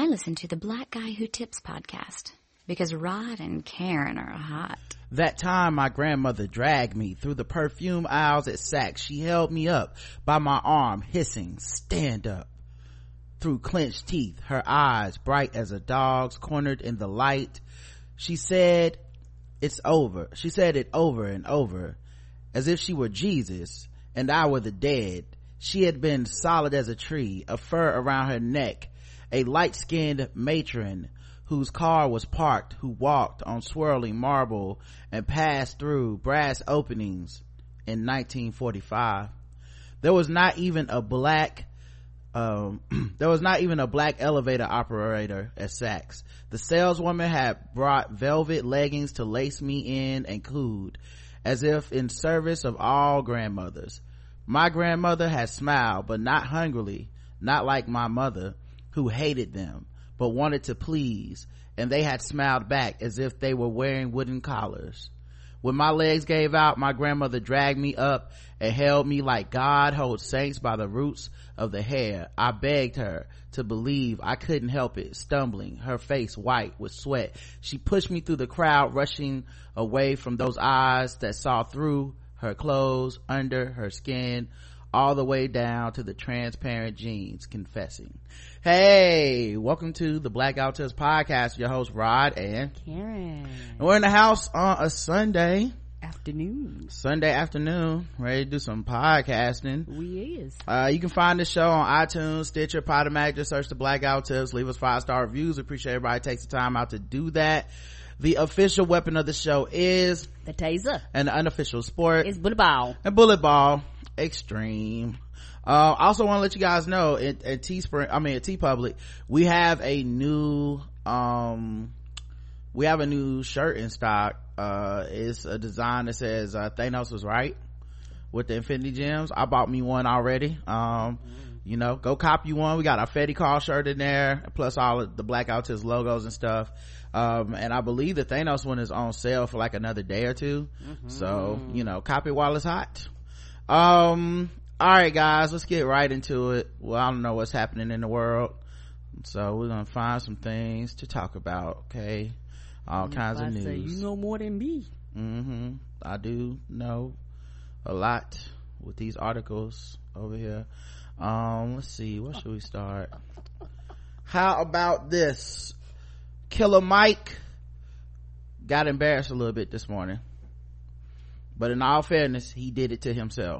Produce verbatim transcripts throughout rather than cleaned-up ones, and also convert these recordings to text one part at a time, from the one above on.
I listen to the Black Guy Who Tips podcast because Rod and Karen are hot. That time my grandmother dragged me through the perfume aisles at Saks. She held me up by my arm, hissing, "Stand up." Through clenched teeth, her eyes bright as a dog's cornered in the light, she said, "It's over." She said it over and over, as if she were Jesus and I were the dead. She had been solid as a tree, a fur around her neck, a light-skinned matron whose car was parked, who walked on swirling marble and passed through brass openings in nineteen forty-five. There was not even a black um there was not even a black elevator operator at Saks. The saleswoman had brought velvet leggings to lace me in and cooed, as if in service of all grandmothers. My grandmother had smiled, but not hungrily, not like my mother, who hated them but wanted to please, and they had smiled back as if they were wearing wooden collars. When my legs gave out, my grandmother dragged me up and held me like God holds saints by the roots of the hair. I begged her to believe. I couldn't help it, stumbling, her face white with sweat. She pushed me through the crowd, rushing away from those eyes that saw through her clothes, under her skin, all the way down to the transparent jeans, confessing. Hey, welcome to the Black Guy Who Tips podcast. Your host Rod and Karen. And we're in the house on a Sunday afternoon. Sunday afternoon, ready to do some podcasting. We is. Uh, you can find this show on iTunes, Stitcher, Podomatic. Just search the Black Guy Who Tips. Leave us five star reviews. Appreciate everybody takes the time out to do that. The official weapon of the show is the taser, and the unofficial sport is bullet ball. And bullet ball extreme. Uh, I also want to let you guys know at, at Teespring, I mean at TeePublic, we have a new, um, we have a new shirt in stock. Uh, it's a design that says, uh, Thanos was right with the Infinity Gems. I bought me one already. Um, you know, go cop you one. We got our Fetty Call shirt in there, plus all of the Black Guy Who Tips logos and stuff. Um, and I believe the Thanos one is on sale for like another day or two. Mm-hmm. So, you know, cop it while it's hot. Um, all right guys, let's get right into it. Well, I don't know what's happening in the world, so we're gonna find some things to talk about. Okay, all kinds of news. Say you know more than me. Mm-hmm. I do know a lot with these articles over here. Um, let's see, what should we start? How about this? Killer Mike got embarrassed a little bit this morning, but in all fairness, he did it to himself.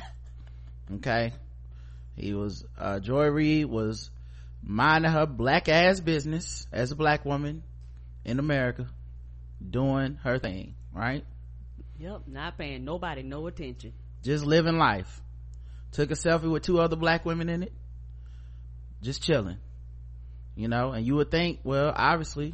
Okay, he was uh Joy Reid was minding her black ass business as a black woman in America, doing her thing, right? Yep, not paying nobody no attention, just living life. Took a selfie with two other black women in it, just chilling, you know. And you would think, well, obviously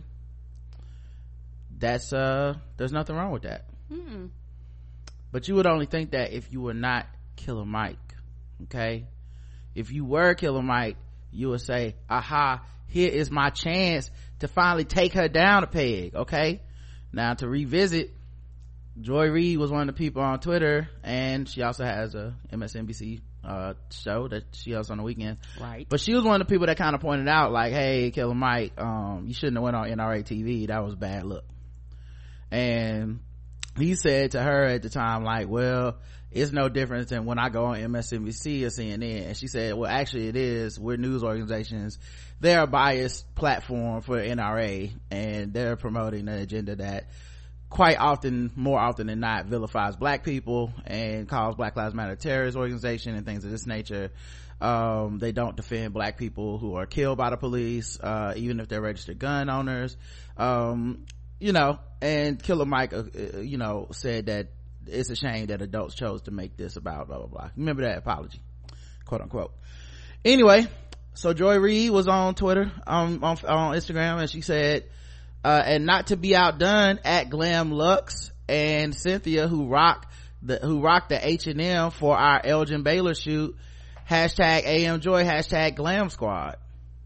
that's uh there's nothing wrong with that. Mm-mm. But you would only think that if you were not Killer Mike. Okay, if you were Killer Mike, you would say, aha, here is my chance to finally take her down a peg. Okay, now to revisit, Joy Reid was one of the people on Twitter, and she also has a M S N B C uh show that she hosts on the weekend, right? But she was one of the people that kind of pointed out, like, hey, Killer Mike, um you shouldn't have went on N R A T V. That was bad look. And he said to her at the time, like, well, it's no difference than when I go on M S N B C or C N N. And she said, well, actually it is. We're news organizations. They're a biased platform for N R A, and they're promoting an agenda that quite often, more often than not, vilifies black people and calls Black Lives Matter a terrorist organization and things of this nature. Um, they don't defend black people who are killed by the police, uh, even if they're registered gun owners. Um, you know, and Killer Mike, uh, you know, said that it's a shame that adults chose to make this about blah blah blah. Remember that apology, quote unquote. Anyway, so Joy Reid was on Twitter, um, on on Instagram, and she said, uh, and not to be outdone, at Glam Lux and Cynthia, who rock the who rocked the H and M for our Elgin Baylor shoot, hashtag A M Joy, hashtag Glam Squad.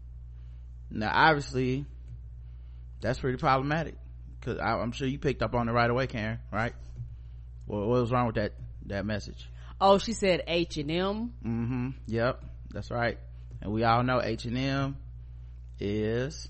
Now obviously that's pretty problematic, because I'm sure you picked up on it right away, Karen, right? What was wrong with that that message? Oh, she said H and M. Mm-hmm. Yep, that's right. And we all know H and M is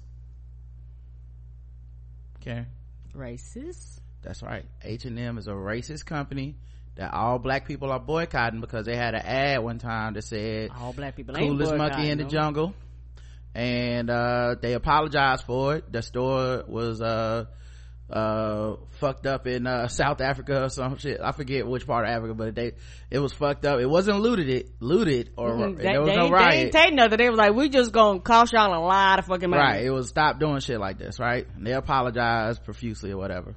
Karen. Racist. That's right. H and M is a racist company that all black people are boycotting because they had an ad one time that said all black people ain't coolest monkey in the no. jungle, and uh they apologized for it. The store was uh uh fucked up in uh South Africa or some shit. I forget which part of Africa, but they it was fucked up. It wasn't looted it looted or Mm-hmm. They, there was they, no ain't- riot. they ain't take nothing. They was like, we just gonna cost y'all a lot of fucking money. Right, it was stop doing shit like this, right? And they apologized profusely or whatever.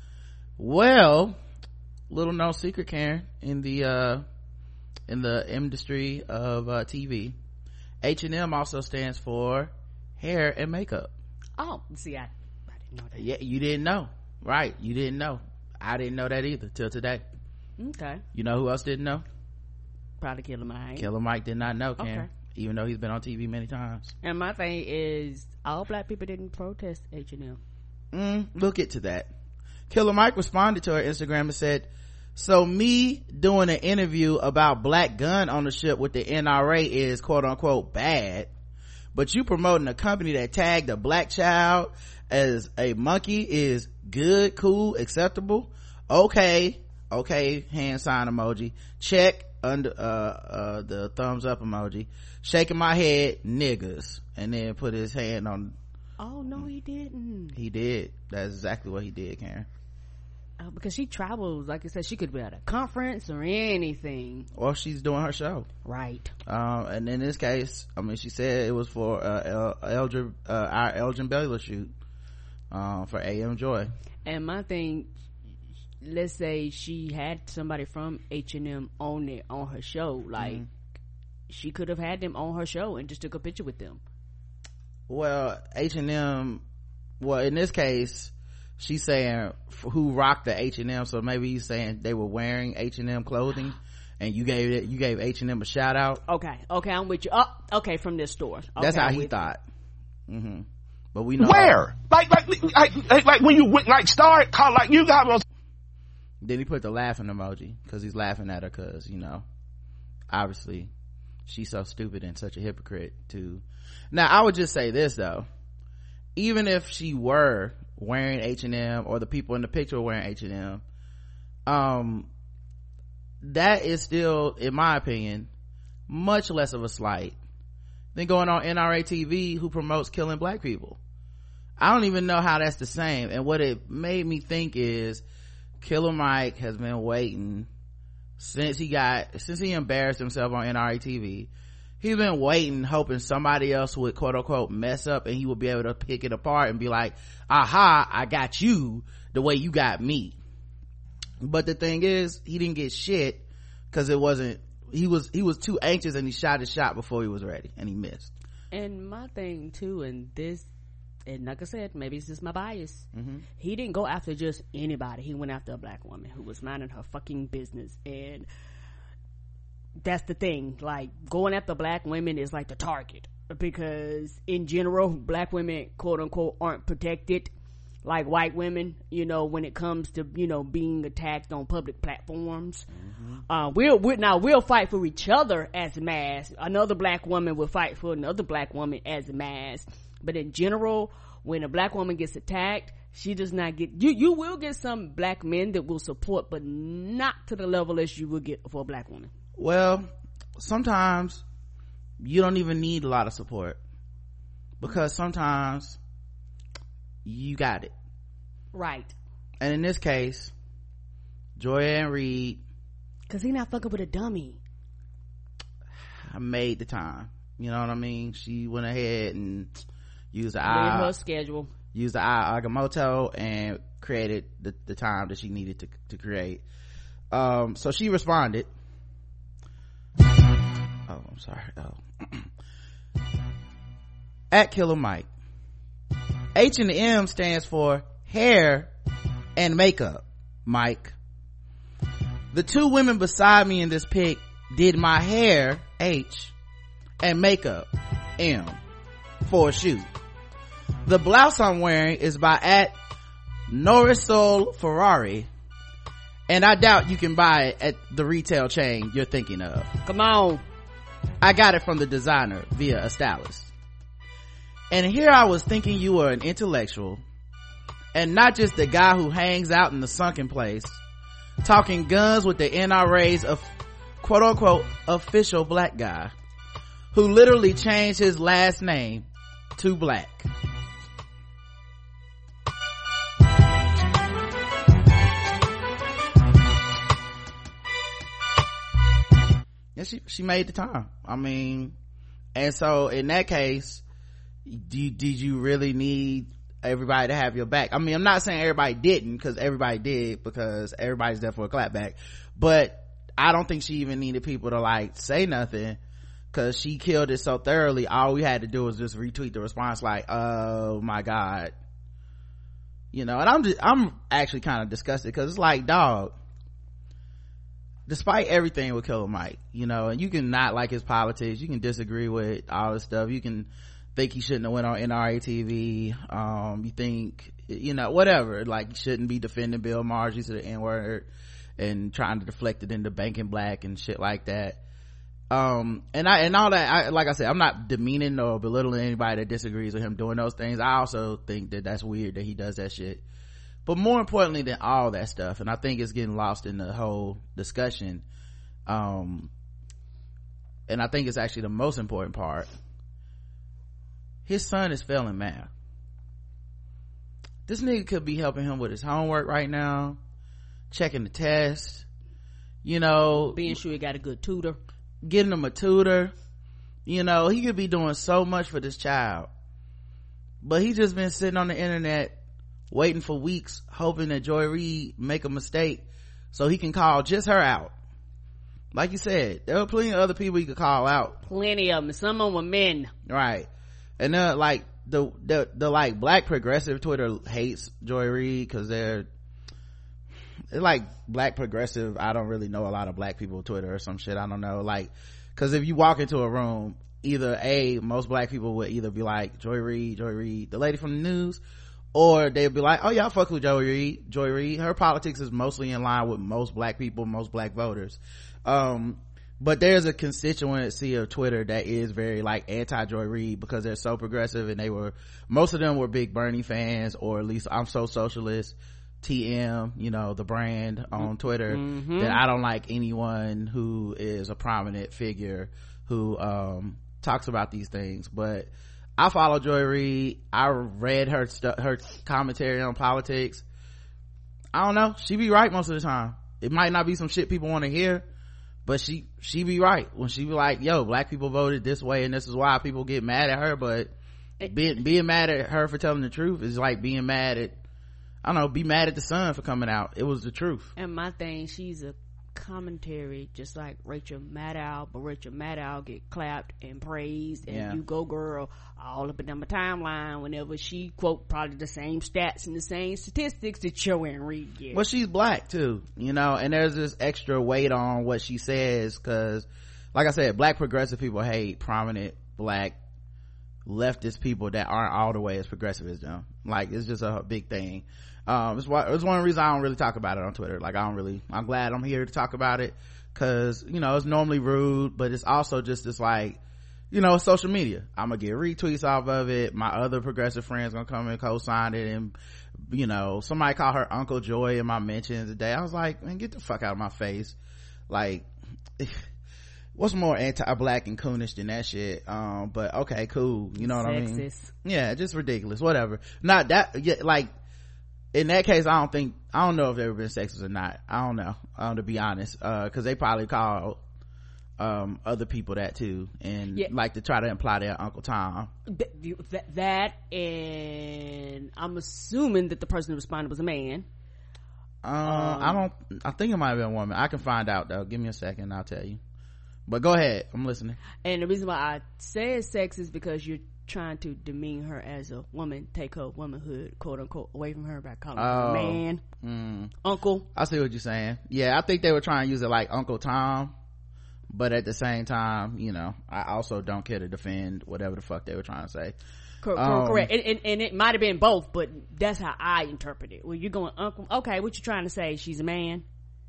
Well, little known secret, Karen, in the uh in the industry of uh T V, H and M also stands for hair and makeup. Oh, see, I, I didn't know that. Yeah, you didn't know. Right, you didn't know. I didn't know that either till today. Okay. You know who else didn't know? Probably Killer Mike. Killer Mike did not know, Karen. Okay. Even though he's been on T V many times. And my thing is, all black people didn't protest H and M. Mm, we'll get to that. Killer Mike responded to her Instagram and said, so me doing an interview about black gun ownership with the N R A is quote unquote bad, but you promoting a company that tagged a black child as a monkey is good, cool, acceptable. Okay, okay, hand sign emoji, check, under uh uh the thumbs up emoji, shaking my head, niggas, and then put his hand on. Oh no, he didn't. He did. That's exactly what he did, Karen. Uh, because she travels, like I said, she could be at a conference or anything. Or she's doing her show. Right. Um, and in this case, I mean, she said it was for uh, El- Elgin, uh, our Elgin Baylor shoot, um, for A M Joy. And my thing, let's say she had somebody from H and M on it on her show, like mm-hmm. she could have had them on her show and just took a picture with them. Well, H and M, well, in this case, she's saying who rocked the H and M, so maybe he's saying they were wearing H and M clothing, and you gave it, you gave H and M a shout out. Okay, okay, I'm with you. Oh, okay, from this store. Okay, that's how I'm he thought. Mm-hmm. But we know where, like, like, like, like, like when you went, like, start, call, like, you got those. Then he put the laughing emoji because he's laughing at her because, you know, obviously she's so stupid and such a hypocrite too. Now, I would just say this though, even if she were wearing H and M or the people in the picture were wearing H and M, um, that is still, in my opinion, much less of a slight than going on N R A T V who promotes killing black people. I don't even know how that's the same. And what it made me think is Killer Mike has been waiting since he got, since he embarrassed himself on N R A T V. He's been waiting, hoping somebody else would quote unquote mess up and he would be able to pick it apart and be like, aha, I got you the way you got me. But the thing is, he didn't get shit because it wasn't, he was, he was too anxious and he shot his shot before he was ready and he missed. And my thing too, and this, and like I said, maybe it's just my bias. Mm-hmm. He didn't go after just anybody. He went after a black woman who was minding her fucking business. And that's the thing, like going after black women is like the target, because in general black women quote unquote aren't protected like white women, you know, when it comes to, you know, being attacked on public platforms. Mm-hmm. uh we'll, we'll now we'll fight for each other as mass. Another black woman will fight for another black woman as mass, but in general when a black woman gets attacked, she does not get, you you will get some black men that will support, but not to the level as you will get for a black woman. Well, sometimes you don't even need a lot of support because sometimes you got it. Right. And in this case, Joy-Ann Reid, because he not fucking with a dummy, I made the time. You know what I mean? She went ahead and used the I, I, her schedule. used the I Agamotto and created the, the time that she needed to, to create. Um, so she responded. Oh, I'm sorry. Oh. At Killer Mike. H and M stands for hair and makeup, Mike. The two women beside me in this pic did my hair, H, and makeup, M, for a shoot. The blouse I'm wearing is by at Norisol Ferrari, and I doubt you can buy it at the retail chain you're thinking of. Come on. I got it from the designer via a stylist. And here I was thinking you were an intellectual and not just the guy who hangs out in the sunken place talking guns with the N R A's of quote unquote official black guy who literally changed his last name to Black. Yeah, she, she made the time. I mean, and so in that case, do you, did you really need everybody to have your back? I mean, I'm not saying everybody didn't, because everybody did, because everybody's there for a clapback, but I don't think she even needed people to like say nothing, because she killed it so thoroughly. All we had to do was just retweet the response like, oh my god, you know. And I'm just, I'm actually kind of disgusted, because it's like, dog, despite everything with Killer Mike, you know, and you can not like his politics, you can disagree with all this stuff, you can think he shouldn't have went on N R A T V, um you think, you know, whatever, like he shouldn't be defending Bill Maher use of the N-word and trying to deflect it into Banking Black and shit like that, um and I and all that. I, like I said, I'm not demeaning or belittling anybody that disagrees with him doing those things. I also think that that's weird that he does that shit, but more importantly than all that stuff, and I think it's getting lost in the whole discussion, um and I think it's actually the most important part, his son is failing math. This nigga could be helping him with his homework right now, checking the test, you know, being sure he got a good tutor, getting him a tutor, you know. He could be doing so much for this child, but he just been sitting on the internet waiting for weeks, hoping that Joy Reid make a mistake so he can call just her out. Like you said, there were plenty of other people he could call out, plenty of them, some of them were men, right? And then like the the the like black progressive Twitter hates Joy Reid because they're it's like black progressive. I don't really know a lot of black people on Twitter or some shit, I don't know, like, because if you walk into a room, either a most black people would either be like Joy Reid Joy Reid the lady from the news, or they'd be like, oh yeah, I fuck with Joy Reid Joy Reid her politics is mostly in line with most black people, most black voters, um but there's a constituency of Twitter that is very like anti Joy Reid because they're so progressive, and they were, most of them were big Bernie fans, or at least I'm So Socialist, T M, you know, the brand on Twitter, mm-hmm. that I don't like anyone who is a prominent figure who um talks about these things. But I follow Joy Reid. I read her stu- her commentary on politics. I don't know, she be right most of the time. It might not be some shit people want to hear, but she she be right when she be like, yo, black people voted this way and this is why people get mad at her. But being, being mad at her for telling the truth is like being mad at, I don't know, be mad at the sun for coming out. It was the truth. And my thing, she's a commentary just like Rachel Maddow, but Rachel Maddow get clapped and praised, and yeah. you go girl all up and down my timeline whenever she quote probably the same stats and the same statistics that Joanne Reid gets. Well, she's black too, you know, and there's this extra weight on what she says, because like I said, black progressive people hate prominent black leftist people that aren't all the way as progressive as them. Like, it's just a big thing. Um, it's, why, it's one reason I don't really talk about it on Twitter. Like, I don't really, I'm glad I'm here to talk about it, because, you know, it's normally rude, but it's also just this like, you know, social media. I'm gonna get retweets off of it. My other progressive friends gonna come and co-sign it, and, you know, somebody called her Uncle Joy in my mentions today. I was like, man, get the fuck out of my face. Like, what's more anti-black and coonish than that shit? Um, but okay, cool. You know what Sexist. I mean? Yeah, just ridiculous. Whatever. Not that, yeah, like, in that case, I don't think, I don't know if they've ever been sexist or not. I don't know, um, to be honest, uh, cause they probably call, um, other people that too, and yeah. like to try to imply their Uncle Tom. Th- that, and I'm assuming that the person who responded was a man. Uh, um, I don't, I think it might have been a woman. I can find out though. Give me a second, I'll tell you. But go ahead, I'm listening. And the reason why I say it's sexist is because you're trying to demean her as a woman, take her womanhood, quote unquote, away from her by calling oh, her man, mm. uncle. I see what you're saying. Yeah, I think they were trying to use it like Uncle Tom, but at the same time, you know, I also don't care to defend whatever the fuck they were trying to say. Correct, um, correct. And, and, and it might have been both, but that's how I interpret it. Well, you're going, uncle, okay, what you trying to say? She's a man?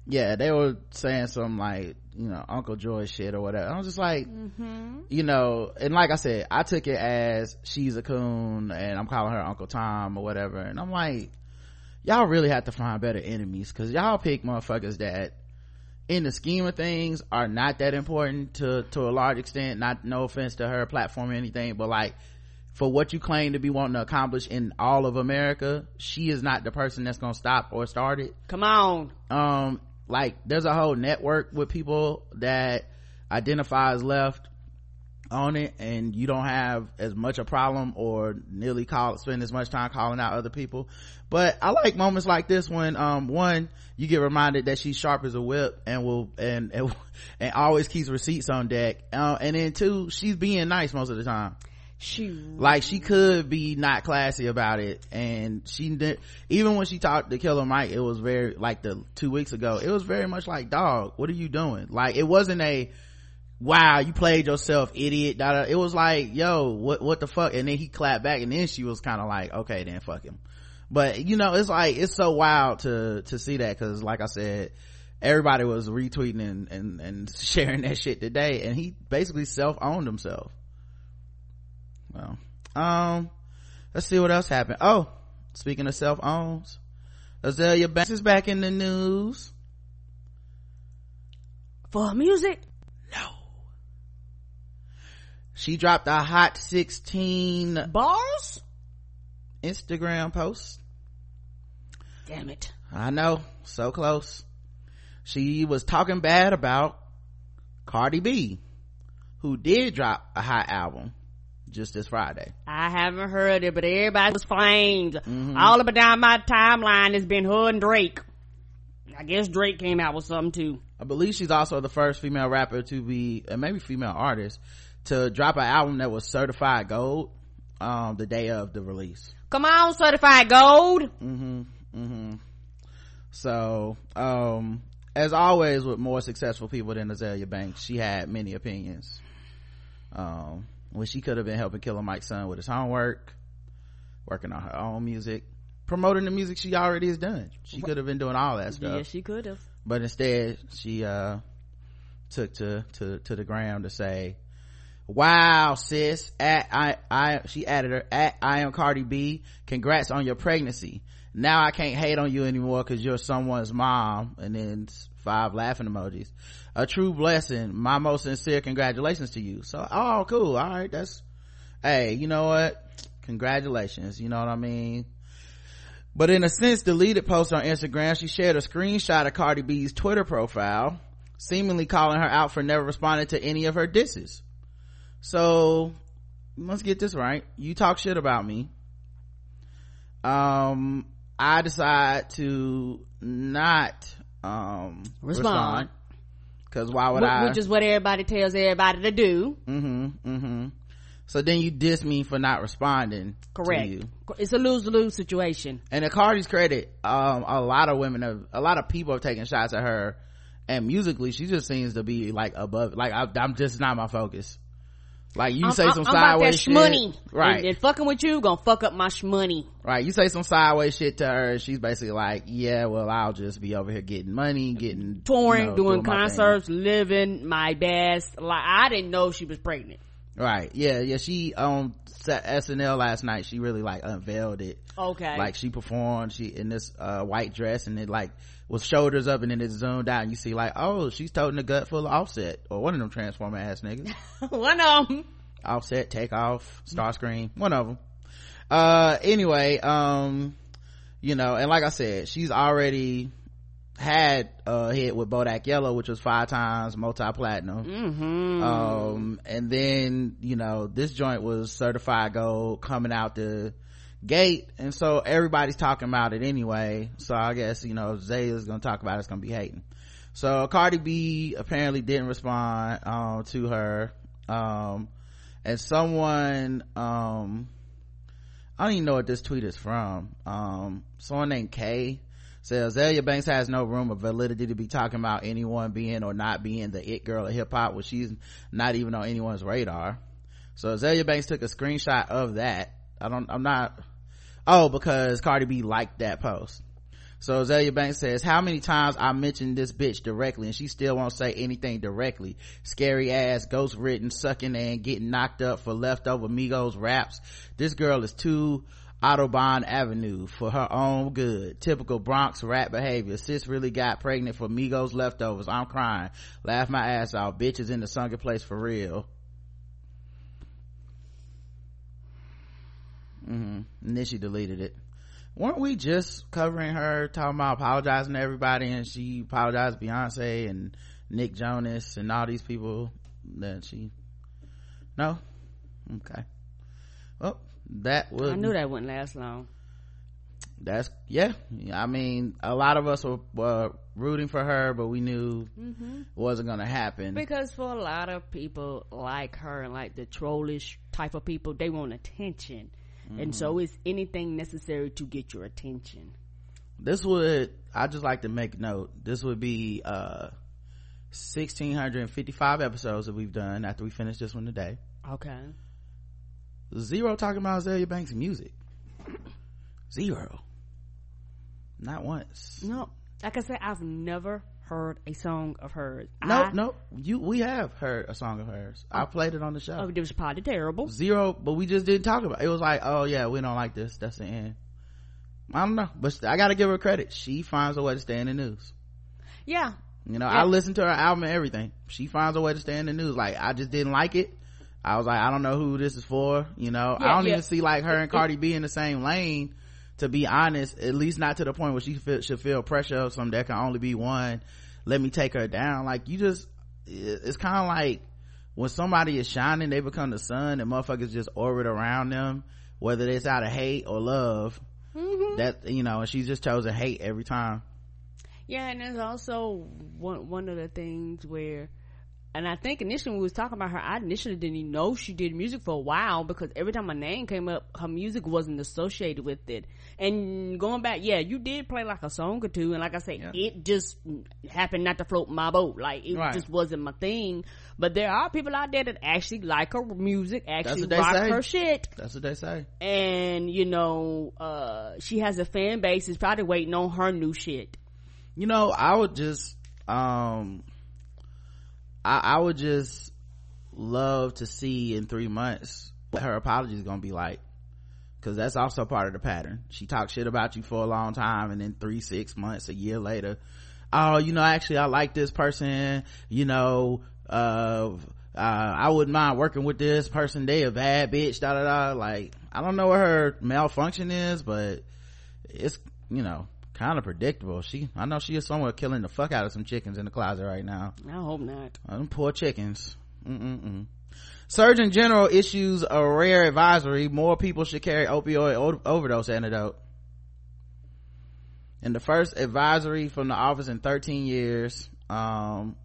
yeah, they were saying some like, you know, Uncle Joy shit or whatever. I was just like, mm-hmm. you know, and like I said, I took it as she's a coon and I'm calling her Uncle Tom or whatever. And I'm like, y'all really have to find better enemies, because y'all pick motherfuckers that in the scheme of things are not that important to to a large extent. Not, no offense to her platform or anything, but like for what you claim to be wanting to accomplish in all of America, she is not the person that's gonna stop or start it. Come on. Um like there's a whole network with people that identify as left on it, and you don't have as much a problem or nearly call spend as much time calling out other people. But I like moments like this when um one, you get reminded that she's sharp as a whip and will and and, and always keeps receipts on deck, uh, and then two, she's being nice most of the time. She like she could be not classy about it, and she did. Even when she talked to Killer Mike, it was very like the two weeks ago, it was very much like, dog, what are you doing? Like it wasn't a wow, you played yourself, idiot. Da, da. It was like, yo, what what the fuck? And then he clapped back, and then she was kind of like, okay, then fuck him. But you know, it's like, it's so wild to to see that, because like I said, everybody was retweeting and, and and sharing that shit today, and he basically self-owned himself. Well, um let's see what else happened. Oh, speaking of self-owns, Azealia Banks is back in the news for music. No, she dropped a hot sixteen bars Instagram post. Damn it. I know, so close. She was talking bad about Cardi B, who did drop a hot album just this Friday. I haven't heard it, but everybody was flamed. Mm-hmm. All up and down my timeline has been her and Drake. I guess Drake came out with something too. I believe she's also the first female rapper to be, and maybe female artist, to drop an album that was certified gold um the day of the release. Come on, certified gold. Mm-hmm. Mm-hmm. So um as always with more successful people than Azealia Banks, she had many opinions. Um when she could have been helping Killer Mike's son with his homework, working on her own music, promoting the music she already has done. She could have been doing all that stuff. Yeah, she could have. But instead, she uh took to to to the gram to say, wow, sis, at I I she added her at I am Cardi B, congrats on your pregnancy. Now I can't hate on you anymore because you're someone's mom. And then five laughing emojis. A true blessing. My most sincere congratulations to you. So, oh, cool. All right, that's, hey, you know what? Congratulations. You know what I mean? But in a since deleted post on Instagram, she shared a screenshot of Cardi B's Twitter profile, seemingly calling her out for never responding to any of her disses. So let's get this right. You talk shit about me. Um, I decide to not um respond. Cause why would Which I? Which is what everybody tells everybody to do. Mm-hmm. Mm-hmm. So then you diss me for not responding. Correct. To you. It's a lose-lose situation. And to Cardi's credit, um, a lot of women have, a lot of people have taken shots at her, and musically, she just seems to be like above. Like I, I'm just not my focus. Like you I'm, say some I'm sideways that shit, shmoney. right? And, and fucking with you gonna fuck up my shmoney, right? You say some sideways shit to her, and she's basically like, "Yeah, well, I'll just be over here getting money, getting touring, you know, doing, doing concerts, living my best." Like I didn't know she was pregnant. Right? Yeah, yeah. She on S N L last night. She really like unveiled it. Okay. Like she performed, she in this uh white dress, and it like was shoulders up, and then it zoomed out, and you see like, oh, she's toting a gut full of Offset, or one of them Transformer ass niggas. One of them. Offset, Takeoff, Starscream, one of them. Uh, anyway, um, you know, and like I said, she's already had a hit with Bodak Yellow, which was five times multi-platinum. Mm-hmm. Um, and then, you know, this joint was certified gold coming out the gate, and so everybody's talking about it anyway. So I guess, you know, if Zaya's gonna talk about it, it's gonna be hating. So Cardi B apparently didn't respond um to her. Um, and someone, um, I don't even know what this tweet is from. Um, someone named Kay says, Azealia Banks has no room of validity to be talking about anyone being or not being the it girl of hip hop when she's not even on anyone's radar. So Azealia Banks took a screenshot of that. I don't, I'm not, oh, because Cardi B liked that post. So Azalea Banks says, how many times I mentioned this bitch directly and she still won't say anything directly? Scary ass, ghost written, sucking and getting knocked up for leftover Migos raps. This girl is too Autobahn Avenue for her own good. Typical Bronx rat behavior. Sis really got pregnant for Migos leftovers. I'm crying. Laugh my ass off. Bitches in the sunken place for real. Mm-hmm. And then she deleted it. Weren't we just covering her, talking about apologizing to everybody, and she apologized to Beyonce and Nick Jonas and all these people that she... No? Okay. Well, that would... I knew that wouldn't last long. That's, yeah. I mean, a lot of us were uh, rooting for her, but we knew mm-hmm. it wasn't gonna happen. Because for a lot of people like her and like the trollish type of people, they want attention. Mm-hmm. And so it's anything necessary to get your attention. This would, I just like to make note, this would be uh one thousand six hundred fifty-five episodes that we've done after we finish this one today. Okay. Zero talking about Azalea Banks' music. Zero. Not once. No, like I said, I've never heard a song of hers. Nope, I, nope. You, we have heard a song of hers. Oh, I played it on the show. Oh, it was probably terrible. Zero, but we just didn't talk about it. It was like, oh yeah, we don't like this. That's the end. I don't know, but I gotta give her credit. She finds a way to stay in the news. Yeah. You know, yeah. I listen to her album and everything. She finds a way to stay in the news. Like, I just didn't like it. I was like, I don't know who this is for. You know, yeah, I don't yeah. even see like her and Cardi B in the same lane, to be honest, at least not to the point where she feel, should feel pressure of something. There can only be one. Let me take her down. Like, you just, it's kind of like when somebody is shining, they become the sun and motherfuckers just orbit around them, whether it's out of hate or love. Mm-hmm. That, you know, and she's just chosen hate every time. Yeah, and there's also one one of the things where, and I think initially when we was talking about her, I initially didn't even know she did music for a while, because every time my name came up, her music wasn't associated with it. And going back, yeah, you did play like a song or two, and like I said, yeah. it just happened not to float my boat. Like, it right. just wasn't my thing. But there are people out there that actually like her music, actually rock say. her shit. That's what they say. And, you know, uh, she has a fan base that's probably waiting on her new shit. You know, I would just, um, I, I would just love to see in three months what her apology is gonna be like, because that's also part of the pattern. She talks shit about you for a long time, and then three six months a year later, oh, you know, actually I like this person, you know, uh uh I wouldn't mind working with this person, they a bad bitch, da da da. Like, I don't know what her malfunction is, but it's, you know, kind of predictable. She, I know she is somewhere killing the fuck out of some chickens in the closet right now. I hope not. Uh, them poor chickens. Mm-mm-mm. Surgeon General issues a rare advisory: more people should carry opioid o- overdose antidote. In the first advisory from the office in thirteen years, um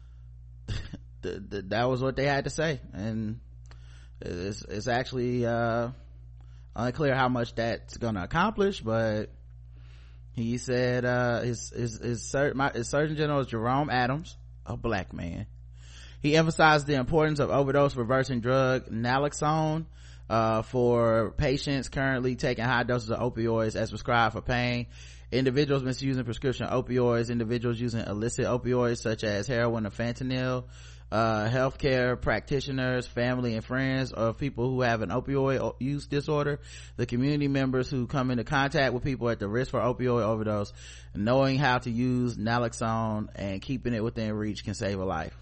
th- th- that was what they had to say, and it's, it's actually uh unclear how much that's gonna accomplish, but he said uh his his his, sur- my, his Surgeon General is Jerome Adams, a black man. He emphasized the importance of overdose reversing drug naloxone uh for patients currently taking high doses of opioids as prescribed for pain. Individuals misusing prescription opioids, individuals using illicit opioids such as heroin or fentanyl, uh healthcare practitioners, family and friends of people who have an opioid use disorder, the community members who come into contact with people at the risk for opioid overdose. Knowing how to use naloxone and keeping it within reach can save a life.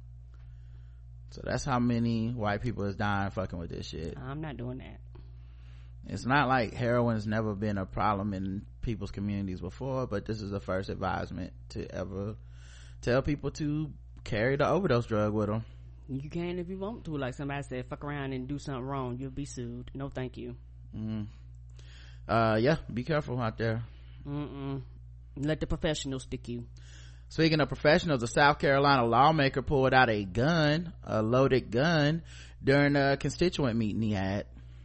So that's how many white people is dying fucking with this shit. I'm not doing that. It's not like heroin has never been a problem in people's communities before, but this is the first advisement to ever tell people to carry the overdose drug with them. You can if you want to. Like somebody said, fuck around and do something wrong, you'll be sued. No thank you. Mm. Uh yeah, be careful out there. Mm-mm. Let the professionals stick you. Speaking of professionals, a South Carolina lawmaker pulled out a gun, a loaded gun, during a constituent meeting he had.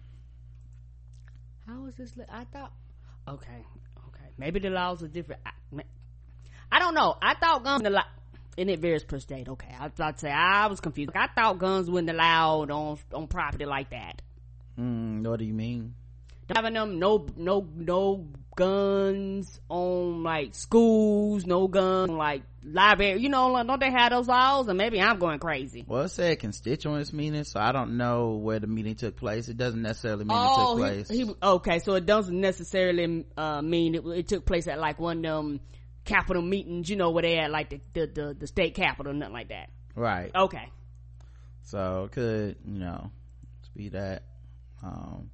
How is this li- I thought okay okay maybe the laws are different. I, I don't know. I thought guns were allowed, and it varies per state. Okay, I thought say I was confused. I thought guns weren't allowed on on property like that. Mm, what do you mean? Having them no no no guns on like schools, no gun like library, you know, don't they have those laws? And maybe I'm going crazy. Well, it said constituents meeting, so I don't know where the meeting took place. It doesn't necessarily mean oh, it took place. He, he, okay, so it doesn't necessarily uh, mean it, it took place at like one of them capital meetings, you know, where they had like the, the, the, the state capitol, nothing like that. Right. Okay. So it could, you know, be that. Um,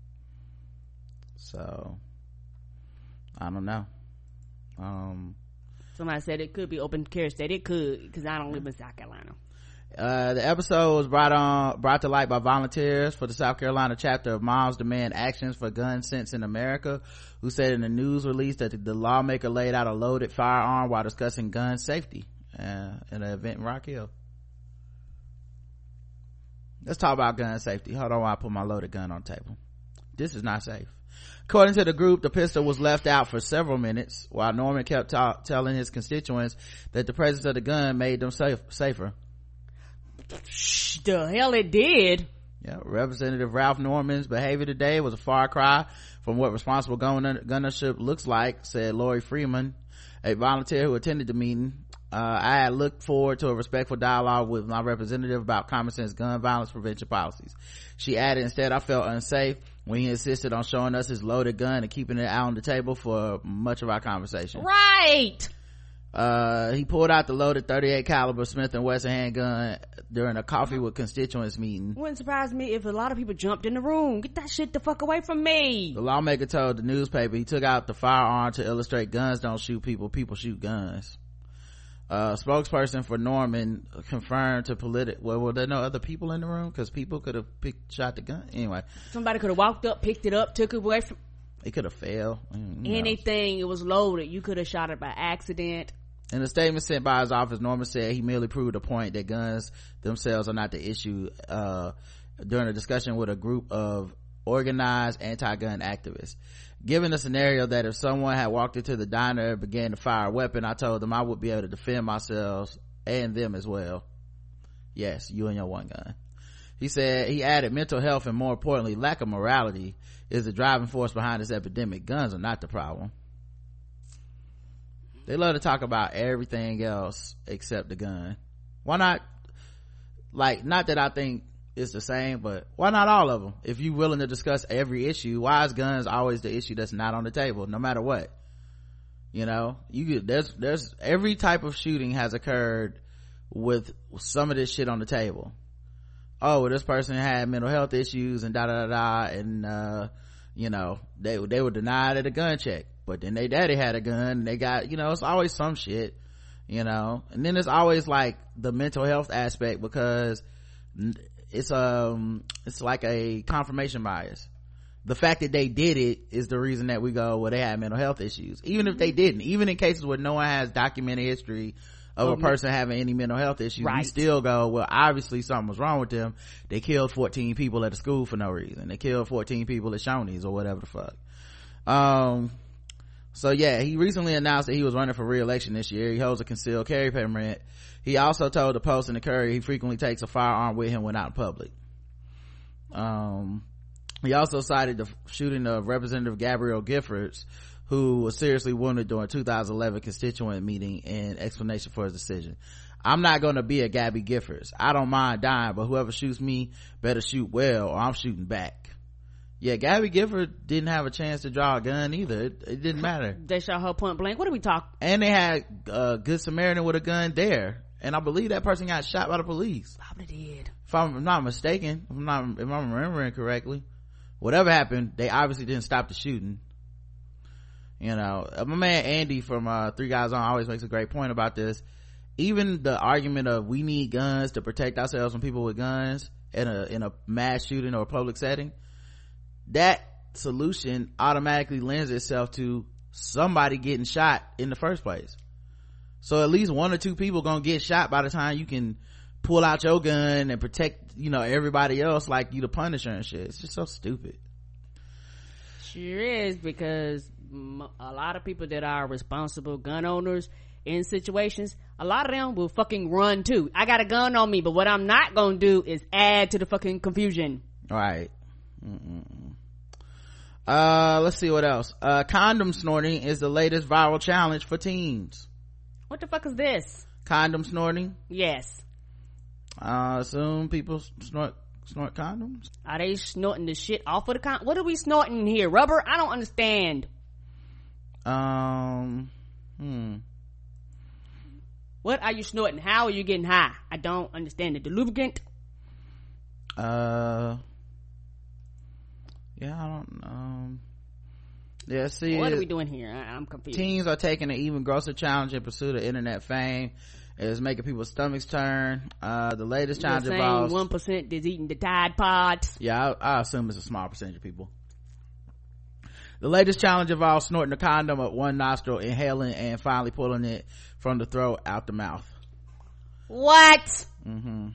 so I don't know. Um, Somebody said it could be open carry state. It could, because I don't live in South Carolina. Uh, the episode was brought on, brought to light by volunteers for the South Carolina chapter of Moms Demand Actions for Gun Sense in America, who said in a news release that the, the lawmaker laid out a loaded firearm while discussing gun safety uh, in an event in Rock Hill. Let's talk about gun safety. Hold on while I put my loaded gun on the table. This is not safe. According to the group, the pistol was left out for several minutes while Norman kept ta- telling his constituents that the presence of the gun made them safe- safer. Shh, the hell it did. Yeah, Representative Ralph Norman's behavior today was a far cry from what responsible gun ownership looks like, said Lori Freeman, a volunteer who attended the meeting. Uh, I had looked forward to a respectful dialogue with my representative about common sense gun violence prevention policies. She added, instead, I felt unsafe when he insisted on showing us his loaded gun and keeping it out on the table for much of our conversation. Right. Uh, he pulled out the loaded thirty-eight caliber Smith and Wesson handgun during a coffee with constituents meeting. Wouldn't surprise me if a lot of people jumped in the room. Get that shit the fuck away from me. The lawmaker told the newspaper he took out the firearm to illustrate guns don't shoot people, people shoot guns. Uh, spokesperson for Norman confirmed to Politico. Well, were there no other people in the room? Because people could have picked, shot the gun. Anyway. Somebody could have walked up, picked it up, took it away from... It could have failed. Anything. It was loaded. You could have shot it by accident. In a statement sent by his office, Norman said he merely proved a point that guns themselves are not the issue, uh, during a discussion with a group of organized anti-gun activists. Given the scenario that if someone had walked into the diner and began to fire a weapon, I told them I would be able to defend myself and them as well. Yes, you and your one gun. He said, he added, mental health and more importantly, lack of morality is the driving force behind this epidemic. Guns are not the problem. They love to talk about everything else except the gun. Why not, like, not that I think it's the same, but why not all of them? If you're willing to discuss every issue, why is guns always the issue that's not on the table, no matter what? You know, you there's there's every type of shooting has occurred with some of this shit on the table. Oh, well, this person had mental health issues and da da da da, and uh, you know, they they were denied at a gun check, but then they daddy had a gun and they got, you know, it's always some shit, you know. And then it's always like the mental health aspect, because it's um it's like a confirmation bias. The fact that they did it is the reason that we go, well, they had mental health issues, even if they didn't. Even in cases where no one has documented history of a person having any mental health issues, right, we still go, well, obviously something was wrong with them. They killed fourteen people at a school for no reason. They killed fourteen people at Shoney's or whatever the fuck. Um so yeah, he recently announced that he was running for re-election this year. He holds a concealed carry permit. He also told the Post and the Courier he frequently takes a firearm with him when out in public. Um he also cited the shooting of Representative Gabrielle Giffords, who was seriously wounded during a two thousand eleven constituent meeting, in explanation for his decision. I'm not going to be a Gabby Giffords. I don't mind dying, but whoever shoots me better shoot well, or I'm shooting back. Yeah, Gabby Giffords didn't have a chance to draw a gun either. It, it didn't matter. They shot her point blank. What did we talk? And they had a Good Samaritan with a gun there, and I believe that person got shot by the police. Probably did. If I'm not mistaken, if I'm not, if I'm remembering correctly, whatever happened, they obviously didn't stop the shooting. You know, my man Andy from uh Three Guys On always makes a great point about this. Even the argument of we need guns to protect ourselves from people with guns in a in a mass shooting or a public setting, that solution automatically lends itself to somebody getting shot in the first place. So at least one or two people gonna get shot by the time you can pull out your gun and protect, you know, everybody else like you the Punisher and shit. It's just so stupid. Sure is, because a lot of people that are responsible gun owners in situations, a lot of them will fucking run too. I got a gun on me, but what I'm not gonna do is add to the fucking confusion. Right. Mm-mm. Uh, let's see what else. Uh, condom snorting is the latest viral challenge for teens. What the fuck is this? Condom snorting? Yes. I uh, assume people snort snort condoms. Are they snorting the shit off of the con? What are we snorting here? Rubber? I don't understand. Um, hmm. What are you snorting? How are you getting high? I don't understand it. The lubricant? Uh, yeah, I don't, um, yeah, see. What are we doing here? I, I'm confused. Teens are taking an even grosser challenge in pursuit of internet fame. It's making people's stomachs turn. Uh, the latest challenge the same involves one percent that's eating the Tide Pods. Yeah, I, I assume it's a small percentage of people. The latest challenge involves snorting a condom up one nostril, inhaling, and finally pulling it from the throat out the mouth. What? Mm-hmm.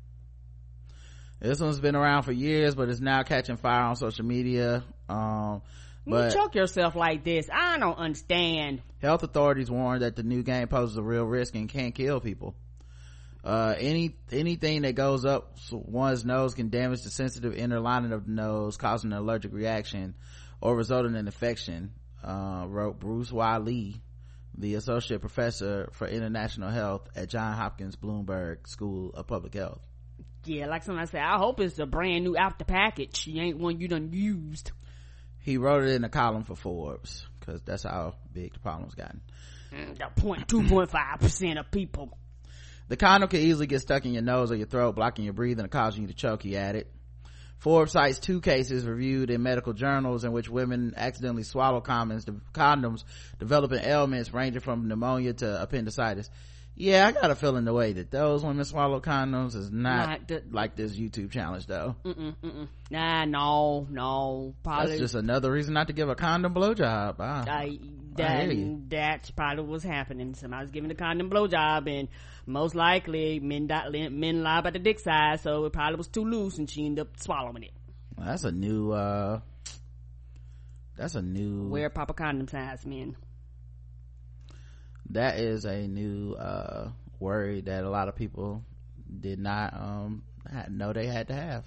This one's been around for years, but it's now catching fire on social media. Um, but you choke yourself like this. I don't understand. Health authorities warn that the new game poses a real risk and can kill people. Uh, any anything that goes up one's nose can damage the sensitive inner lining of the nose, causing an allergic reaction or resulting in infection, uh, wrote Bruce Y. Lee, the associate professor for international health at Johns Hopkins Bloomberg School of Public Health. Yeah, like somebody said, I hope it's a brand new out the package. You ain't one you done used. He wrote it in a column for Forbes because that's how big the problem's gotten. Mm, the point two point five percent of people. The condom can easily get stuck in your nose or your throat, blocking your breathing and causing you to choke, he added. Forbes cites two cases reviewed in medical journals in which women accidentally swallow condoms, condoms developing ailments ranging from pneumonia to appendicitis. Yeah, I got a feeling the way that those women swallow condoms is not, not the, like this YouTube challenge though. Mm-mm, mm-mm. Nah, no, no. Probably, that's just another reason not to give a condom blowjob. Ah, I, that, I that's probably what's happening. Somebody's giving a condom blowjob, and most likely men men lie about the dick size, so it probably was too loose, and she ended up swallowing it. Well, that's a new. uh That's a new. Wear proper condom size, men. That is a new uh worry that a lot of people did not um know they had to have,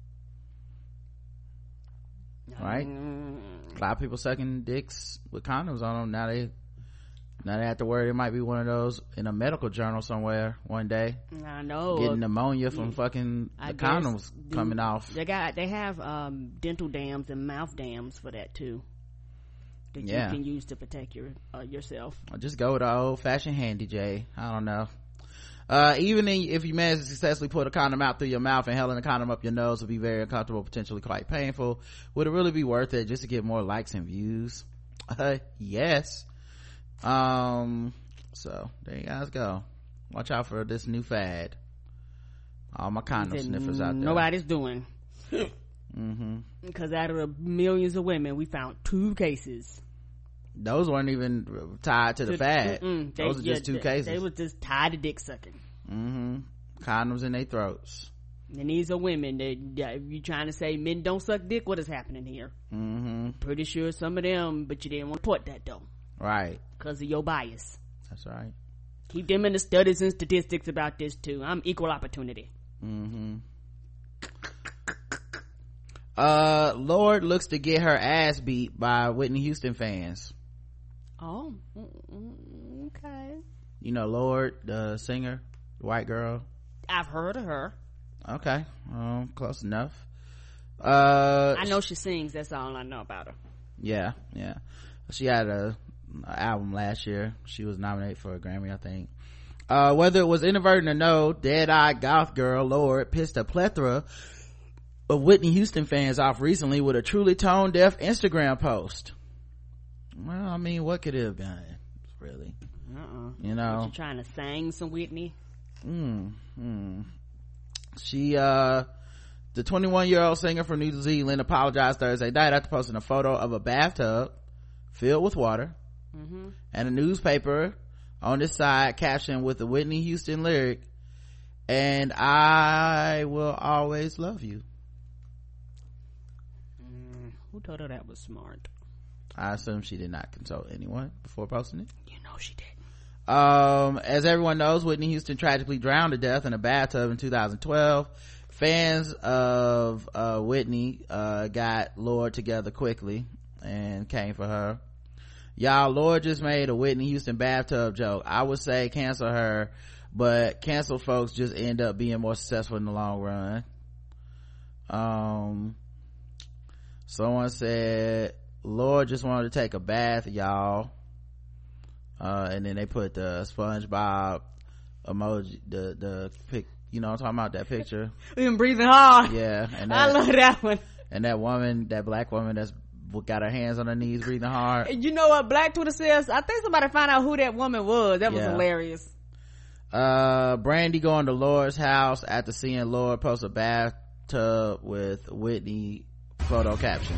right? Mm. A lot of people sucking dicks with condoms on them. Now they now they have to worry there might be one of those in a medical journal somewhere one day. I know, getting pneumonia from yeah. fucking the I condoms do, coming off. They got they have um dental dams and mouth dams for that too, that yeah. you can use to protect your uh, yourself. I'll just go with the old-fashioned handy J. I don't know. Uh, even in, if you manage to successfully put a condom out through your mouth, and hailing the condom up your nose will be very uncomfortable, potentially quite painful. Would it really be worth it just to get more likes and views? Uh, yes. Um, so there you guys go. Watch out for this new fad. All my condom sniffers out there. Nobody's doing. Mm-hmm. Because out of the millions of women, we found two cases. Those weren't even tied to the to, fad. Mm-mm. Those they, are just yeah, two they, cases. They was just tied to dick sucking. Mm-hmm. Condoms in their throats. And these are women that, if you trying to say men don't suck dick, what is happening here? Mm-hmm. Pretty sure some of them, but you didn't want to report that though. Right. Because of your bias. That's right. Keep them in the studies and statistics about this too. I'm equal opportunity. Mm-hmm. Uh, Lorde looks to get her ass beat by Whitney Houston fans. Oh, okay. You know Lorde, the singer, the white girl? I've heard of her. Okay, um, close enough. Uh, I know she sings. That's all I know about her. Yeah, yeah. She had a, a album last year. She was nominated for a Grammy, I think. Uh, whether it was inadvertent or no, dead-eyed goth girl Lorde pissed a plethora of Whitney Houston fans off recently with a truly tone-deaf Instagram post. Well, I mean, what could it have been, really? Uh-uh. You know, what, you trying to sing some Whitney? Mm, mm. She, uh, the twenty-one year old singer from New Zealand apologized Thursday night after posting a photo of a bathtub filled with water mm-hmm. and a newspaper on this side captioned with the Whitney Houston lyric, "And I will always love you." Mm, who told her that was smart? I assume she did not consult anyone before posting it. You know she did. Um, as everyone knows, Whitney Houston tragically drowned to death in a bathtub in two thousand twelve. fans of uh Whitney uh got Lorde together quickly and came for her. Y'all, Lorde just made a Whitney Houston bathtub joke. I would say cancel her, but cancel folks just end up being more successful in the long run. Um someone said Lorde just wanted to take a bath, y'all. Uh and then they put the SpongeBob emoji, the the pic, you know what I'm talking about, that picture. Him breathing hard. Yeah, and that, I love that one. And that woman, that black woman that's got her hands on her knees breathing hard. You know what Black Twitter says? I think somebody found out who that woman was. That was Yeah. hilarious. uh Brandy going to Lorde's house after seeing Lorde post a bathtub with Whitney photo caption.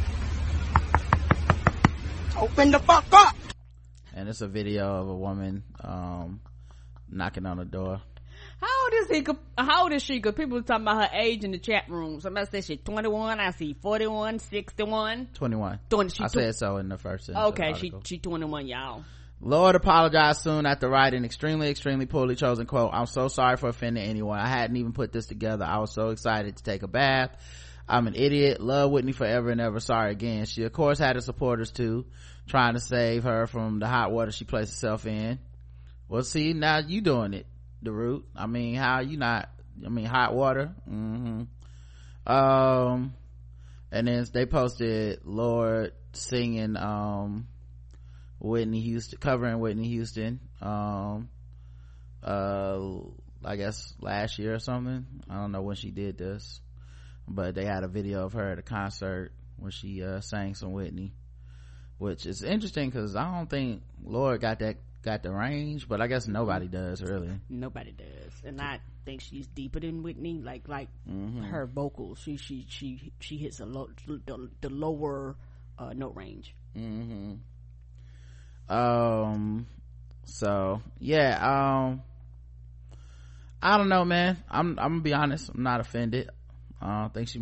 Open the fuck up. And it's a video of a woman um knocking on the door. How old is he? How old is she? Because people were talking about her age in the chat room. Somebody said she's twenty-one. I see forty-one, sixty-one. twenty-one. twenty, she I tw- said so in the first sentence. Okay, she she twenty-one, y'all. Lorde apologized soon after writing extremely extremely poorly chosen quote. I'm so sorry for offending anyone. I hadn't even put this together. I was so excited to take a bath. I'm an idiot. Love Whitney forever and ever. Sorry again. She of course had her supporters too, trying to save her from the hot water she placed herself in. Well, see, now you doing it, the root. I mean, how you not? I mean, hot water. Mm-hmm. Um, and then they posted Lorde singing um Whitney Houston, covering Whitney Houston. Um, uh, I guess last year or something. I don't know when she did this, but they had a video of her at a concert when she uh sang some Whitney, which is interesting because I don't think Lorde got that got the range, but I guess nobody does really. Nobody does, and I think she's deeper than Whitney. Like like mm-hmm. her vocals, she she she she hits a low the, the lower uh, note range. Mm-hmm. Um. So yeah. Um. I don't know, man. I'm I'm gonna be honest. I'm not offended. I don't think she.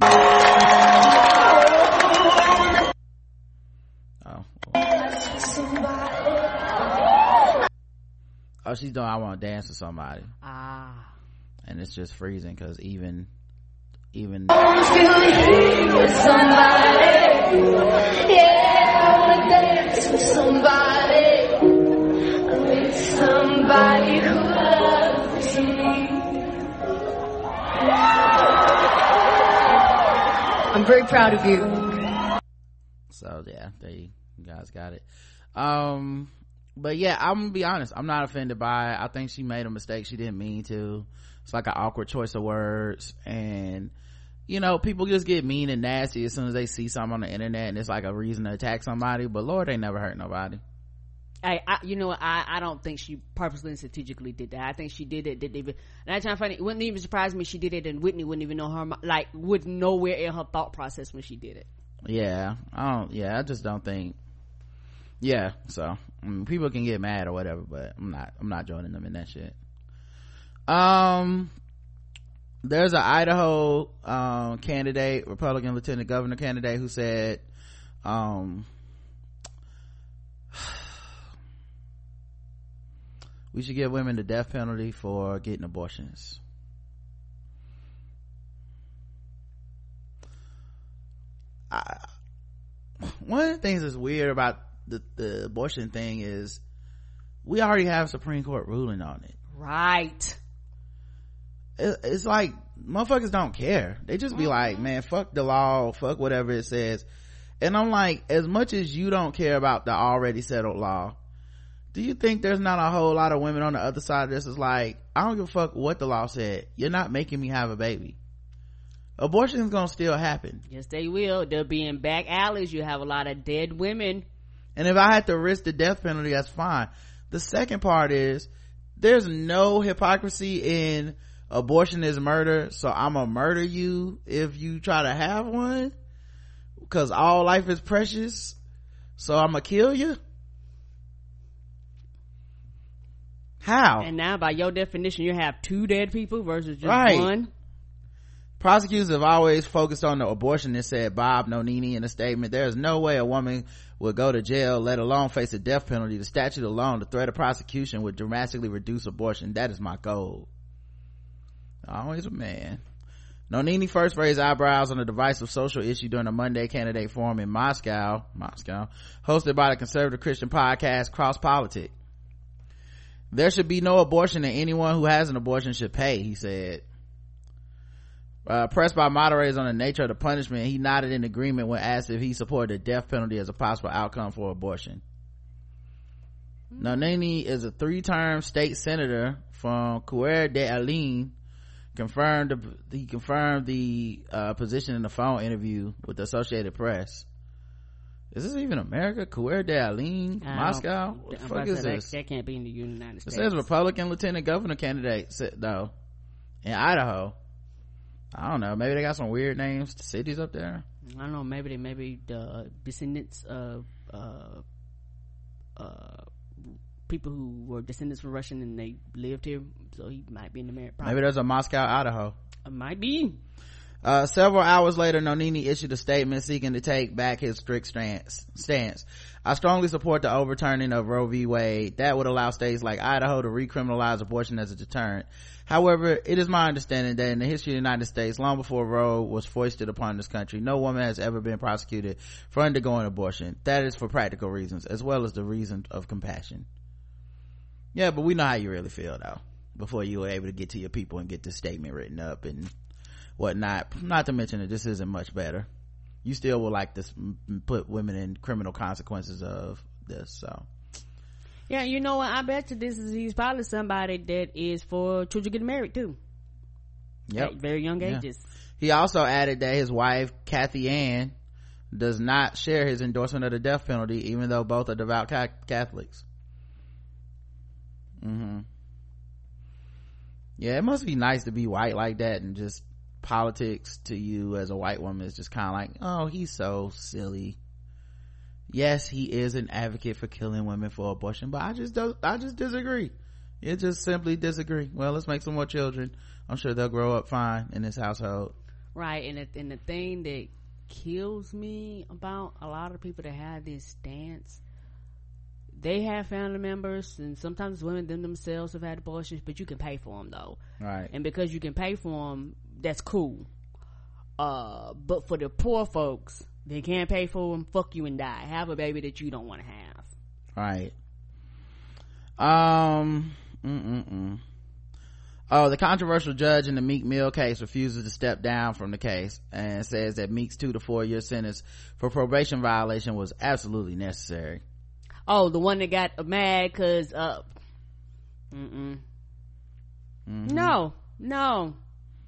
Oh. Oh, she's doing I Want to Dance with Somebody. Ah. And it's just freezing because even, even. With somebody. Yeah, I want to dance with somebody. With somebody who loves me. I'm very proud of you. So yeah, there you guys got it. Um, but yeah, I'm gonna be honest, I'm not offended by it. I think she made a mistake she didn't mean to. It's like an awkward choice of words, and you know, people just get mean and nasty as soon as they see something on the internet and it's like a reason to attack somebody. But Lorde ain't never hurt nobody. I, I you know I I don't think she purposely and strategically did that. I think she did it didn't even, and that's kind of funny. It wouldn't even surprise me she did it, and Whitney wouldn't even know her, like would nowhere in her thought process when she did it. Yeah, I don't. Yeah, I just don't think. Yeah, so I mean, people can get mad or whatever, but I'm not. I'm not joining them in that shit. Um, there's an Idaho um candidate, Republican lieutenant governor candidate, who said, um, we should give women the death penalty for getting abortions. I, one of the things that's weird about the, the abortion thing is we already have Supreme Court ruling on it. Right. It, it's like motherfuckers don't care. They just be mm-hmm. like, man, fuck the law, fuck whatever it says. And I'm like, as much as you don't care about the already settled law, do you think there's not a whole lot of women on the other side of this is like, I don't give a fuck what the law said, you're not making me have a baby. Abortion is gonna still happen. Yes, they will. They'll be in back alleys. You have a lot of dead women. And if I had to risk the death penalty, that's fine. The second part is there's no hypocrisy in abortion is murder, so I'm gonna murder you if you try to have one, because all life is precious, so I'm gonna kill you. How? And now by your definition you have two dead people versus just right. one. Prosecutors have always focused on the abortionist, said Bob Nonini in a statement. There is no way a woman would go to jail, let alone face a death penalty. The statute alone, the threat of prosecution, would dramatically reduce abortion. That is my goal. Always a man. Nonini first raised eyebrows on a divisive social issue during a Monday candidate forum in Moscow, Moscow, hosted by the conservative Christian podcast Cross Politic. There should be no abortion and anyone who has an abortion should pay, he said. Uh, pressed by moderators on the nature of the punishment, he nodded in agreement when asked if he supported the death penalty as a possible outcome for abortion. Mm-hmm. Nonini is a three-term state senator from Coeur d'Alene. Confirmed he confirmed the uh, position in the phone interview with the Associated Press. Is this even America? Coeur d'Alene, Moscow? What the fuck is that, this? That can't be in the United States. It says Republican lieutenant governor candidate though in Idaho. I don't know. Maybe they got some weird names to cities up there. I don't know. Maybe they maybe the descendants of uh, uh, people who were descendants from Russian and they lived here, so he might be in America. Maybe there's a Moscow, Idaho. It might be. Uh, several hours later, Nonini issued a statement seeking to take back his strict stance. stance. I strongly support the overturning of Roe v. Wade. That would allow states like Idaho to recriminalize abortion as a deterrent. However, it is my understanding that in the history of the United States, long before Roe was foisted upon this country, no woman has ever been prosecuted for undergoing abortion. That is for practical reasons, as well as the reason of compassion. Yeah, but we know how you really feel, though, before you were able to get to your people and get this statement written up and whatnot. Not to mention that this isn't much better. You still would like to put women in criminal consequences of this, so. Yeah, you know what? I bet you this is, he's probably somebody that is for children getting married too. Yep. At very young Yeah. ages. He also added that his wife, Kathy Ann, does not share his endorsement of the death penalty, even though both are devout Catholics. Mm-hmm. Yeah, it must be nice to be white like that, and just politics to you as a white woman is just kind of like, oh, he's so silly. Yes, he is an advocate for killing women for abortion, but I just don't, I just disagree. You just simply disagree. Well, let's make some more children. I'm sure they'll grow up fine in this household. Right, and the, and the thing that kills me about a lot of people that have this stance, they have family members, and sometimes women them themselves have had abortions, but you can pay for them though. Right. And because you can pay for them, that's cool. Uh, but for the poor folks, they can't pay for them. Fuck you and die. Have a baby that you don't want to have. Right. Um. Mm-mm-mm. Oh, the controversial judge in the Meek Mill case refuses to step down from the case and says that Meek's two to four year sentence for probation violation was absolutely necessary. Oh, the one that got mad cause uh mm-mm. Mm-hmm. no no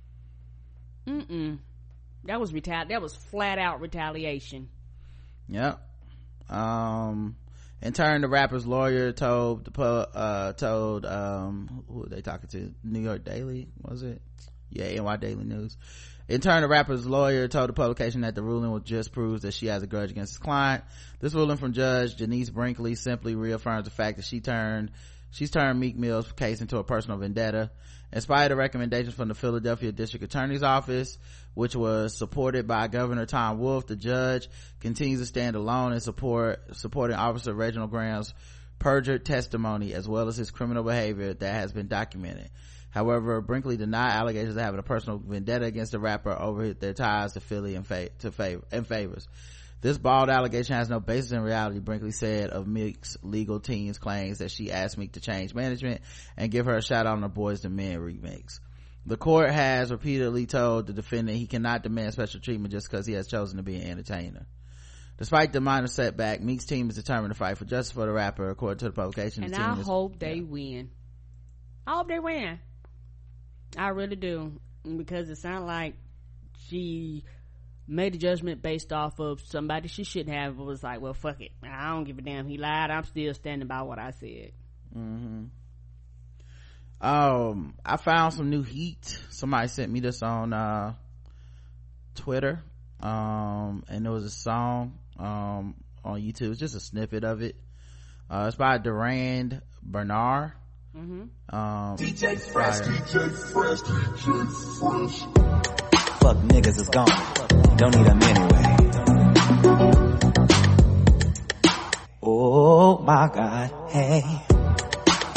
mm-mm that was retali- that was flat out retaliation. Yep. Um in turn, the rapper's lawyer told the uh told um who were they talking to? New York Daily, was it? Yeah, N Y Daily News. In turn, the rapper's lawyer told the publication that the ruling will just proves that she has a grudge against his client. This ruling from Judge Janice Brinkley simply reaffirms the fact that she turned she's turned Meek Mill's case into a personal vendetta. In spite of recommendations from the Philadelphia District Attorney's Office, which was supported by Governor Tom Wolf, the judge continues to stand alone in support supporting Officer Reginald Graham's perjured testimony as well as his criminal behavior that has been documented. However, Brinkley denied allegations of having a personal vendetta against the rapper over their ties to Philly and, fa- to favor- and favors. This bald allegation has no basis in reality, Brinkley said of Meek's legal team's claims that she asked Meek to change management and give her a shout out on the Boys to Men remix. The court has repeatedly told the defendant he cannot demand special treatment just because he has chosen to be an entertainer. Despite the minor setback, Meek's team is determined to fight for justice for the rapper, according to the publication. And the team I is, hope they yeah. win. I hope they win. I really do, because it sounds like she made a judgment based off of somebody she shouldn't have. It was like, well, fuck it, I don't give a damn, he lied, I'm still standing by what I said. Mm-hmm. um I found some new heat. Somebody sent me this on uh Twitter, um and there was a song um on YouTube. It's just a snippet of it. Uh it's by Durand Bernard. Mm-hmm. Um, D J Fresh, D J Fresh, D J Fresh. Fuck niggas is gone. Don't need them anyway. Oh my God, hey.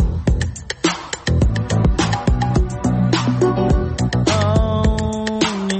Oh,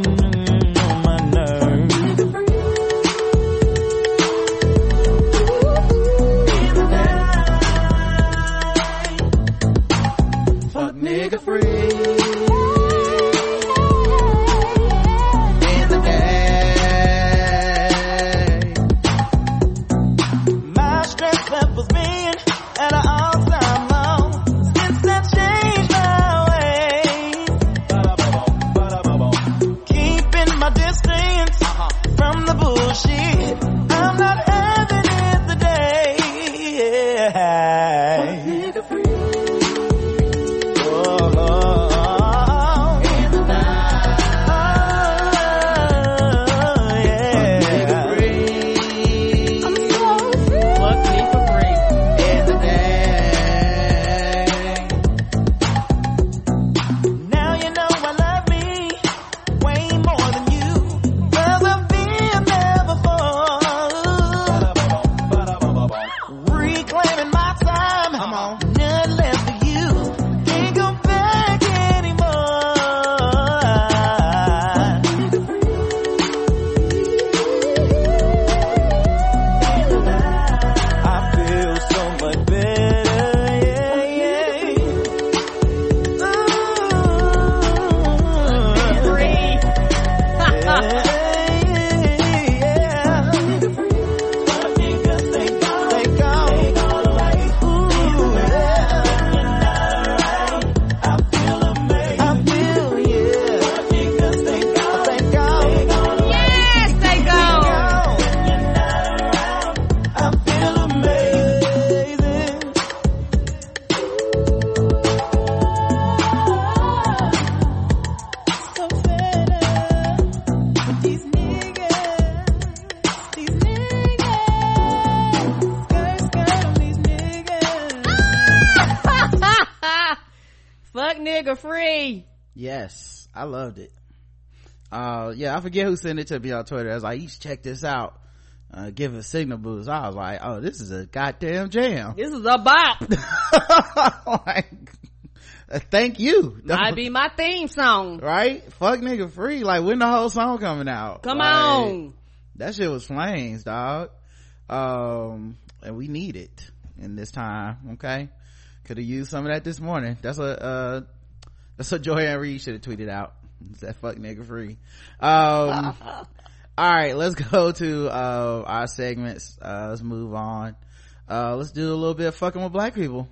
Fuck nigga free. Yes, I loved it. Uh, yeah, I forget who sent it to me on Twitter. I was like, you should check this out. Uh, give a signal boost. I was like, oh, this is a goddamn jam. This is a bop. Like, uh, thank you. Might be my theme song. Right? Fuck nigga free. Like, when the whole song coming out? Come like, on. That shit was flames, dog. Um, and we need it in this time, okay? Could have used some of that this morning. That's a, uh, that's what Joanne Reed should have tweeted out. It's that fuck nigga free. Um, all right, let's go to, uh, our segments. Uh, let's move on. Uh, let's do a little bit of fucking with black people.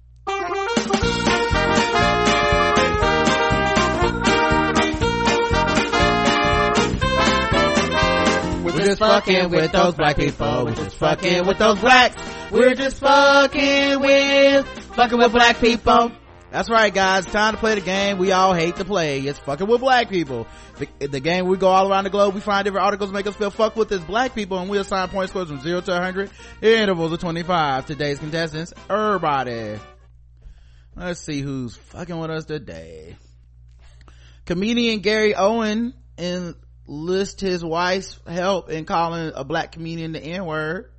We're just fucking with those black people. We're just fucking with those blacks. We're just fucking with, fucking with black people. That's right, guys. Time to play the game we all hate to play. It's fucking with black people. The, the game we go all around the globe. We find different articles make us feel fucked with as black people, and we assign point scores from zero to one hundred in intervals of twenty-five. Today's contestants, everybody. Let's see who's fucking with us today. Comedian Gary Owen enlists his wife's help in calling a black comedian the N-word.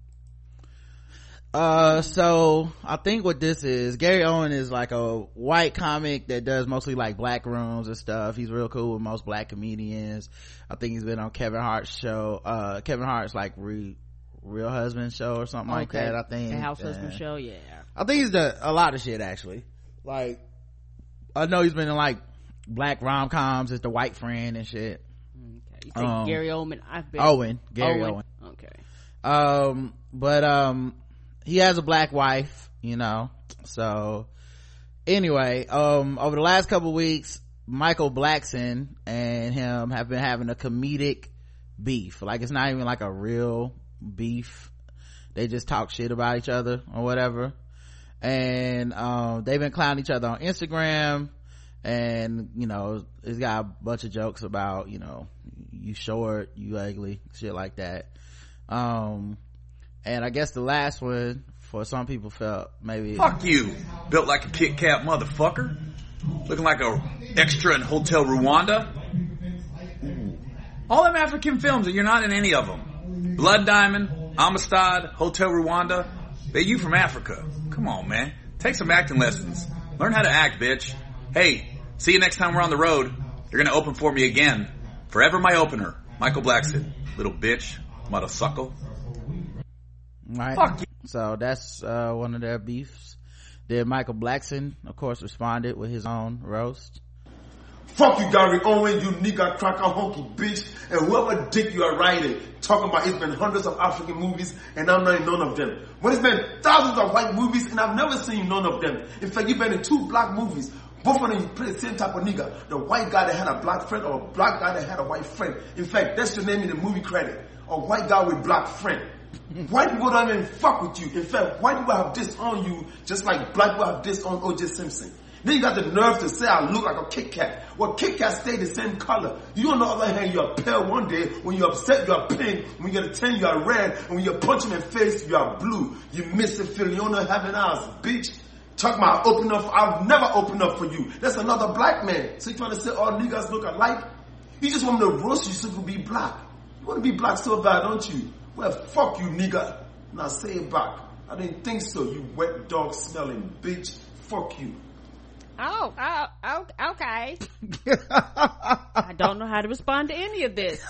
Uh, so I think what this is, Gary Owen is like a white comic that does mostly like black rooms and stuff. He's real cool with most black comedians. I think he's been on Kevin Hart's show, uh, Kevin Hart's like re, Real Husband show or something okay. like that, I think. The House uh, Husband show, yeah. I think he's done a lot of shit actually. Like, I know he's been in like black rom-coms as the white friend and shit. Okay. You think um, Gary Owen? I've been. Owen. Gary Owen. Owen. Okay. Um, but, um, he has a black wife, you know, so anyway, um, over the last couple of weeks, Michael Blackson and him have been having a comedic beef. Like, it's not even like a real beef. They just talk shit about each other or whatever. And, um, they've been clowning each other on Instagram, and, you know, it's got a bunch of jokes about, you know, you short, you ugly, shit like that. Um, and I guess the last one for some people felt maybe fuck you, built like a Kit Kat motherfucker, looking like a extra in Hotel Rwanda. All them African films and you're not in any of them. Blood Diamond, Amistad, Hotel Rwanda. They you from Africa. Come on, man, take some acting lessons, learn how to act, bitch. Hey, see you next time we're on the road. You're gonna open for me again, forever my opener, Michael Blackson. Little bitch, mother suckle. Right. Fuck you. So that's uh one of their beefs. Then Michael Blackson, of course, responded with his own roast. Fuck you, Gary Owen, you nigga cracker honky bitch, and whoever dick you are writing, talking about it's been hundreds of African movies and I'm not in none of them. When it's been thousands of white movies and I've never seen none of them. In fact, you've been in two black movies. Both of them you play the same type of nigga. The white guy that had a black friend or a black guy that had a white friend. In fact, that's your name in the movie credit. A white guy with black friend. White people don't even fuck with you. In fact, white people have disowned you just like black people have disowned O J Simpson. Then you got the nerve to say I look like a Kit Kat. Well, Kit Kat stay the same color. You on the other hand, you're pale one day. When you're upset, you're pink. When you're ten, you're red. And when you punch him in the face, you're blue. You miss a Filiona having eyes, bitch. Talk about open up. I've never opened up for you. That's another black man. So you trying to say all niggas look alike? You just want me to roast you so you can be black. You want to be black so bad, don't you? Well, fuck you, nigga. Now say it back. I didn't think so, you wet dog smelling bitch. Fuck you. Oh, oh, oh okay. I don't know how to respond to any of this.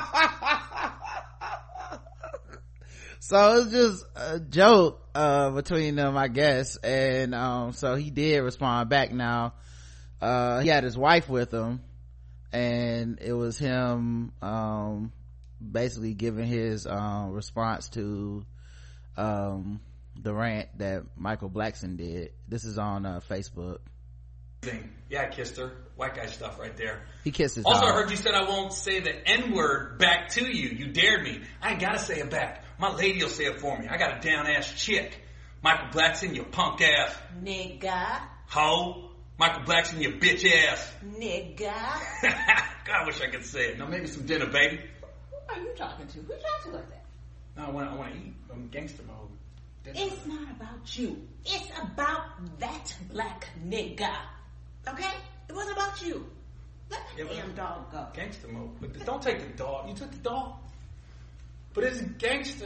So it's just a joke uh between them, I guess. And um so he did respond back. Now uh he had his wife with him, and it was him um basically giving his um response to um the rant that Michael Blackson did. This is on uh Facebook. Yeah, I kissed her. White guy stuff right there. He kissed his Also, dog. I heard you said I won't say the N-word back to you. You dared me. I ain't gotta say it back. My lady will say it for me. I got a down-ass chick. Michael Blackson, you punk ass. Nigga. Ho. Michael Blackson, you bitch ass. Nigga. God, I wish I could say it. Now, maybe some dinner, baby. Who are you talking to? Who you talking to like that? No, I want, I want to eat. I'm gangster mode. It's not about you. It's about that black nigga. Okay? It wasn't about you. Let the Yeah, damn but- dog go. Gangster mode. But don't take the dog. You took the dog. But it's gangster.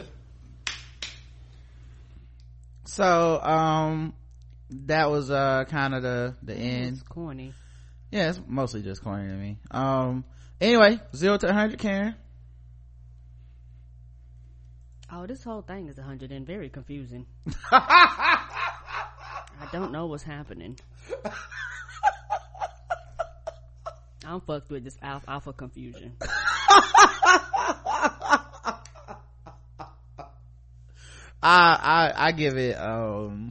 So, um, that was, uh, kind of the, the end. It's corny. Yeah, it's mostly just corny to me. Um, anyway, zero to one hundred, Karen. Oh, this whole thing is a hundred and very confusing. I don't know what's happening. I'm fucked with this alpha, alpha confusion. I, I, I give it, um,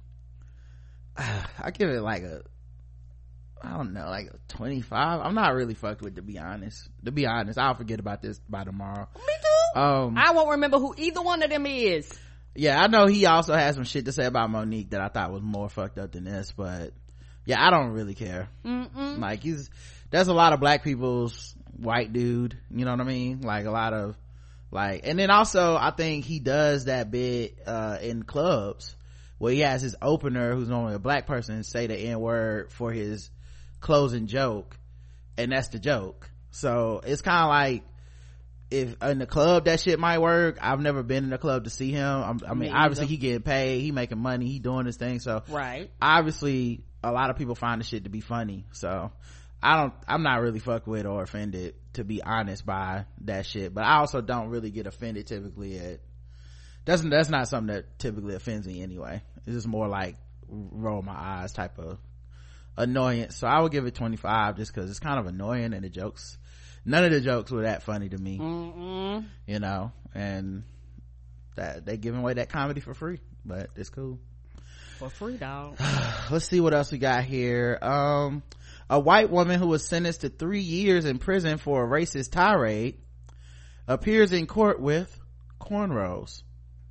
I give it like a, I don't know, like a twenty-five. I'm not really fucked with, to be honest. To be honest, I'll forget about this by tomorrow. Me too. Um, I won't remember who either one of them is. Yeah, I know he also has some shit to say about Monique that I thought was more fucked up than this, but yeah, I don't really care. Mm-mm. Like, he's, there's a lot of black people's white dude, you know what I mean? Like, a lot of, like, and then also, I think he does that bit, uh, in clubs, where he has his opener, who's normally a black person, say the N-word for his closing joke, and that's the joke. So, it's kind of like, if in the club that shit might work. I've never been in a club to see him. I'm, I mean, Me obviously either. he getting paid, he making money, he doing his thing. So right, obviously a lot of people find the shit to be funny. So I don't, I'm not really fucked with or offended, to be honest, by that shit. But I also don't really get offended typically at, doesn't, that's not something that typically offends me anyway. It's just more like roll my eyes type of annoyance. So I would give it twenty-five just cause it's kind of annoying, and the jokes, none of the jokes were that funny to me. Mm-mm. You know, and that they giving away that comedy for free, but it's cool. For free, dog. Let's see what else we got here. Um, a white woman who was sentenced to three years in prison for a racist tirade appears in court with cornrows.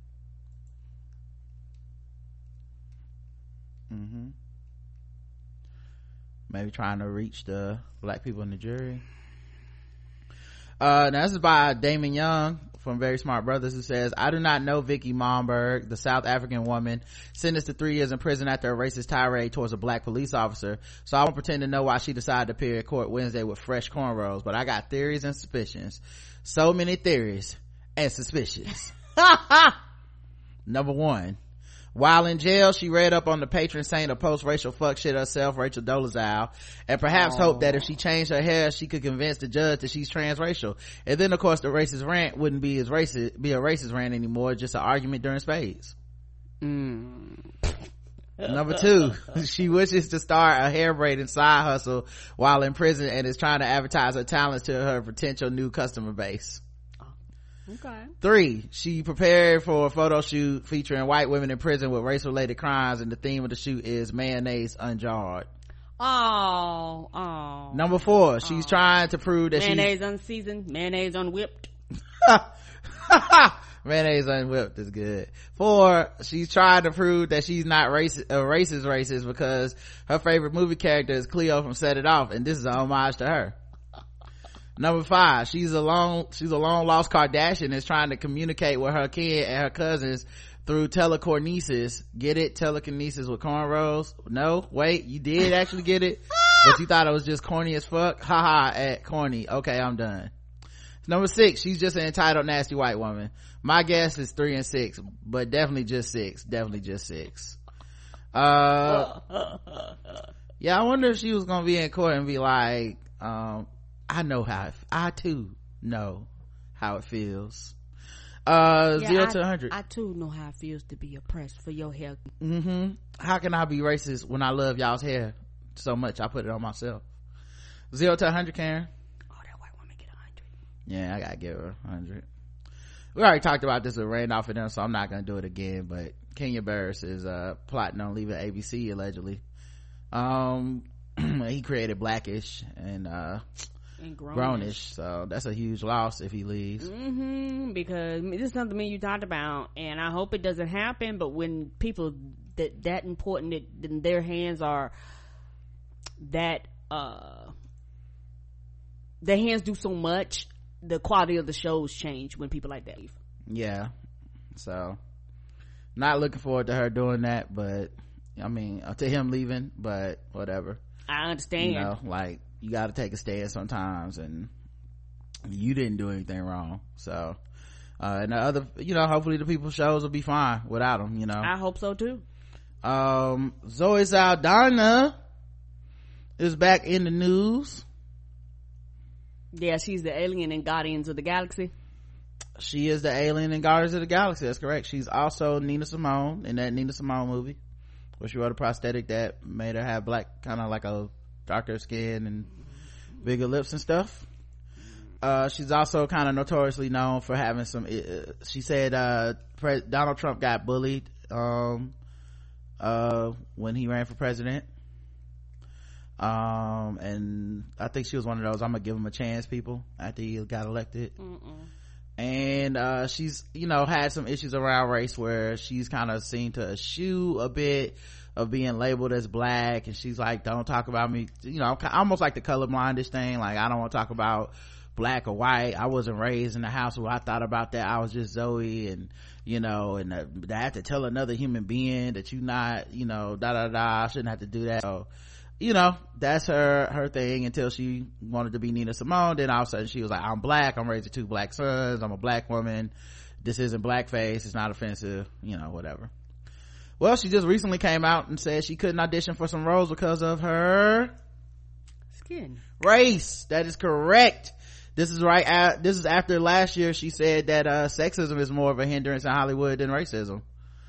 Mm-hmm. Maybe trying to reach the black people in the jury. Uh, now this is by Damon Young from Very Smart Brothers, who says, I do not know Vicky Momberg, the South African woman sentenced to three years in prison after a racist tirade towards a black police officer, so I won't pretend to know why she decided to appear in court Wednesday with fresh cornrows, but I got theories and suspicions. So many theories and suspicions. Number one, while in jail, she read up on the patron saint of post-racial fuck shit herself, Rachel Dolezal, and perhaps Aww. hoped that if she changed her hair, she could convince the judge that she's transracial. And then, of course, the racist rant wouldn't be as racist, be a racist rant anymore, just an argument during spades. Mm. Number two, she wishes to start a hair braiding side hustle while in prison and is trying to advertise her talents to her potential new customer base. Okay. Three, she prepared for a photo shoot featuring white women in prison with race-related crimes, and the theme of the shoot is mayonnaise unjarred. Oh, oh. Number four, she's oh. trying to prove that mayonnaise unseasoned, mayonnaise unwhipped. Mayonnaise unwhipped is good. Four, she's trying to prove that she's not racist, uh, racist racist because her favorite movie character is Cleo from Set It Off, and this is a homage to her. Number five, she's a long, she's a long lost Kardashian and is trying to communicate with her kid and her cousins through telekinesis. Get it? Telekinesis with cornrows? No? Wait, you did actually get it? But you thought it was just corny as fuck? Haha, at corny. Okay, I'm done. Number six, she's just an entitled nasty white woman. My guess is three and six, but definitely just six. Definitely just six. Uh, yeah, I wonder if she was gonna be in court and be like, um, I know how it, I too know how it feels. Uh, yeah, zero I, to a hundred. I too know how it feels to be oppressed for your hair. Mm-hmm. How can I be racist when I love y'all's hair so much I put it on myself? Zero to a hundred, Karen. Oh, that white woman get a hundred. Yeah, I gotta give her a hundred. We already talked about this with Randolph and them, so I'm not gonna do it again, but Kenya Barris is uh plotting on leaving A B C allegedly. Um he created Blackish and uh and Grownish. Grownish, so that's a huge loss if he leaves. Mm-hmm, because this is something me and you talked about, and I hope it doesn't happen, but when people that that important that in their hands are that uh their hands do so much, the quality of the shows change when people like that leave. Yeah, so not looking forward to her doing that, but I mean uh, to him leaving, but whatever. I understand. You know, like, you gotta take a stand sometimes, and you didn't do anything wrong. So, uh, and the other, you know, hopefully the people's shows will be fine without them, you know. I hope so too. Um, Zoe Saldana is back in the news. Yeah, she's the alien in Guardians of the Galaxy. She is the alien in Guardians of the Galaxy. That's correct. She's also Nina Simone in that Nina Simone movie, where she wrote a prosthetic that made her have black, kind of like a darker skin and bigger lips and stuff. Uh, she's also kind of notoriously known for having some, uh, she said, uh, Pre- Donald Trump got bullied, um, uh, when he ran for president. Um, and I think she was one of those, I'm gonna give him a chance people after he got elected. Mm-mm. And uh she's, you know, had some issues around race where she's kind of seen to eschew a bit of being labeled as black, and she's like, don't talk about me, you know, almost like the colorblindish thing, like, I don't want to talk about black or white. I wasn't raised in the house where I thought about that. I was just Zoe, and you know, and uh, I have to tell another human being that you not, you know, da da da, I shouldn't have to do that. So, you know, that's her her thing until she wanted to be Nina Simone. Then all of a sudden she was like, I'm black, I'm raising two black sons, I'm a black woman, this isn't blackface, it's not offensive, you know, whatever. Well, she just recently came out and said she couldn't audition for some roles because of her skin race. That is correct. This is right at, this is after last year she said that uh sexism is more of a hindrance in Hollywood than racism.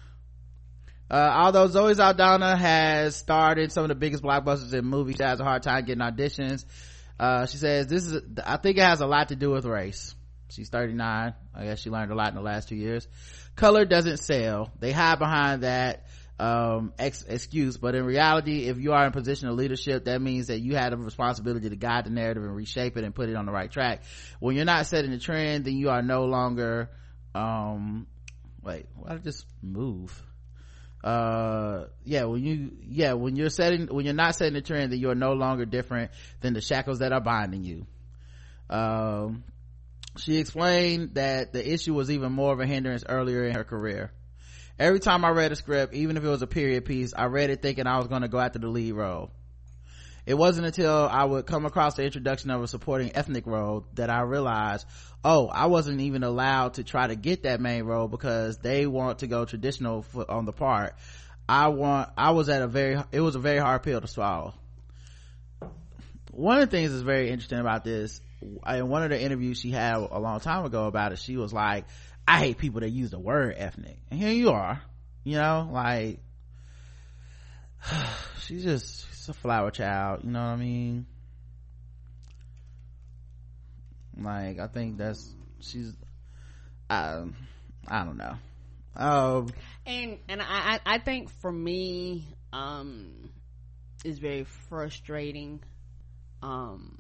Uh, although Zoe Saldana has starred in some of the biggest blockbusters in movies, she has a hard time getting auditions. Uh, she says this is, I think it has a lot to do with race. She's thirty-nine. I guess she learned a lot in the last two years. Color doesn't sell. They hide behind that, um, ex- excuse, but in reality, if you are in a position of leadership, that means that you have a responsibility to guide the narrative and reshape it and put it on the right track. When you're not setting the trend, then you are no longer, um, wait, why did I just move? uh yeah when you yeah when you're setting when you're not setting the trend, then you're no longer different than the shackles that are binding you. Um she explained that the issue was even more of a hindrance earlier in her career. Every time I read a script, even if it was a period piece, I read it thinking I was going to go after the lead role. It wasn't until I would come across the introduction of a supporting ethnic role that I realized, oh, I wasn't even allowed to try to get that main role because they want to go traditional for, on the part. I want, I was at a very, it was a very hard pill to swallow. One of the things that's very interesting about this, in one of the interviews she had a long time ago about it, she was like, I hate people that use the word ethnic. And here you are, you know, like, she's just, she's a flower child, you know what I mean? Like, I think that's, she's, I, I don't know. Um, and, and I, I think for me, um, it's very frustrating, um,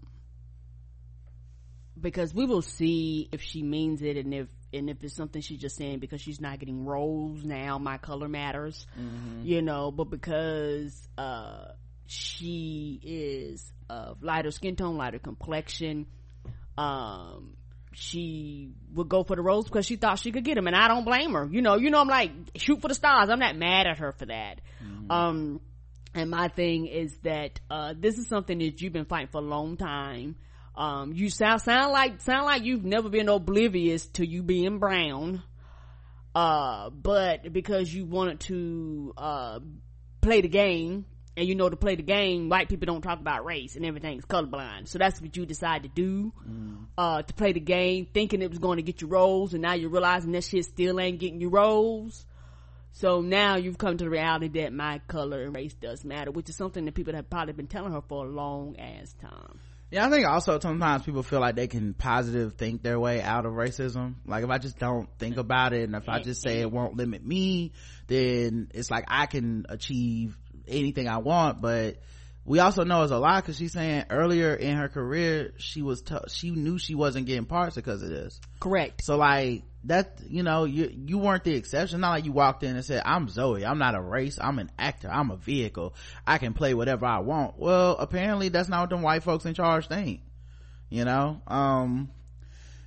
because we will see if she means it, and if, and if it's something she's just saying because she's not getting roles now, my color matters, mm-hmm. you know, but because, uh, she is of lighter skin tone, lighter complexion, um, she would go for the roles because she thought she could get them, and I don't blame her. You know, you know, I'm like, shoot for the stars. I'm not mad at her for that. Mm-hmm. Um, and my thing is that, uh, this is something that you've been fighting for a long time. Um, you sound, sound like, sound like you've never been oblivious to you being brown. Uh, but because you wanted to, uh, play the game, and you know, to play the game, white people don't talk about race and everything's colorblind. So that's what you decide to do, mm. uh, to play the game, thinking it was going to get you roles, and now you're realizing that shit still ain't getting you roles. So now you've come to the reality that my color and race does matter, which is something that people have probably been telling her for a long ass time. Yeah, I think also sometimes people feel like they can positive think their way out of racism. Like, if I just don't think about it, and if I just say it won't limit me, then it's like I can achieve anything I want. But we also know it's a lie, because she's saying earlier in her career she was t- she knew she wasn't getting parts because of this. Correct. So like that, you know, you you weren't the exception. Not like you walked in and said, I'm Zoe, I'm not a race, I'm an actor, I'm a vehicle, I can play whatever I want. Well, apparently that's not what them white folks in charge think, you know. Um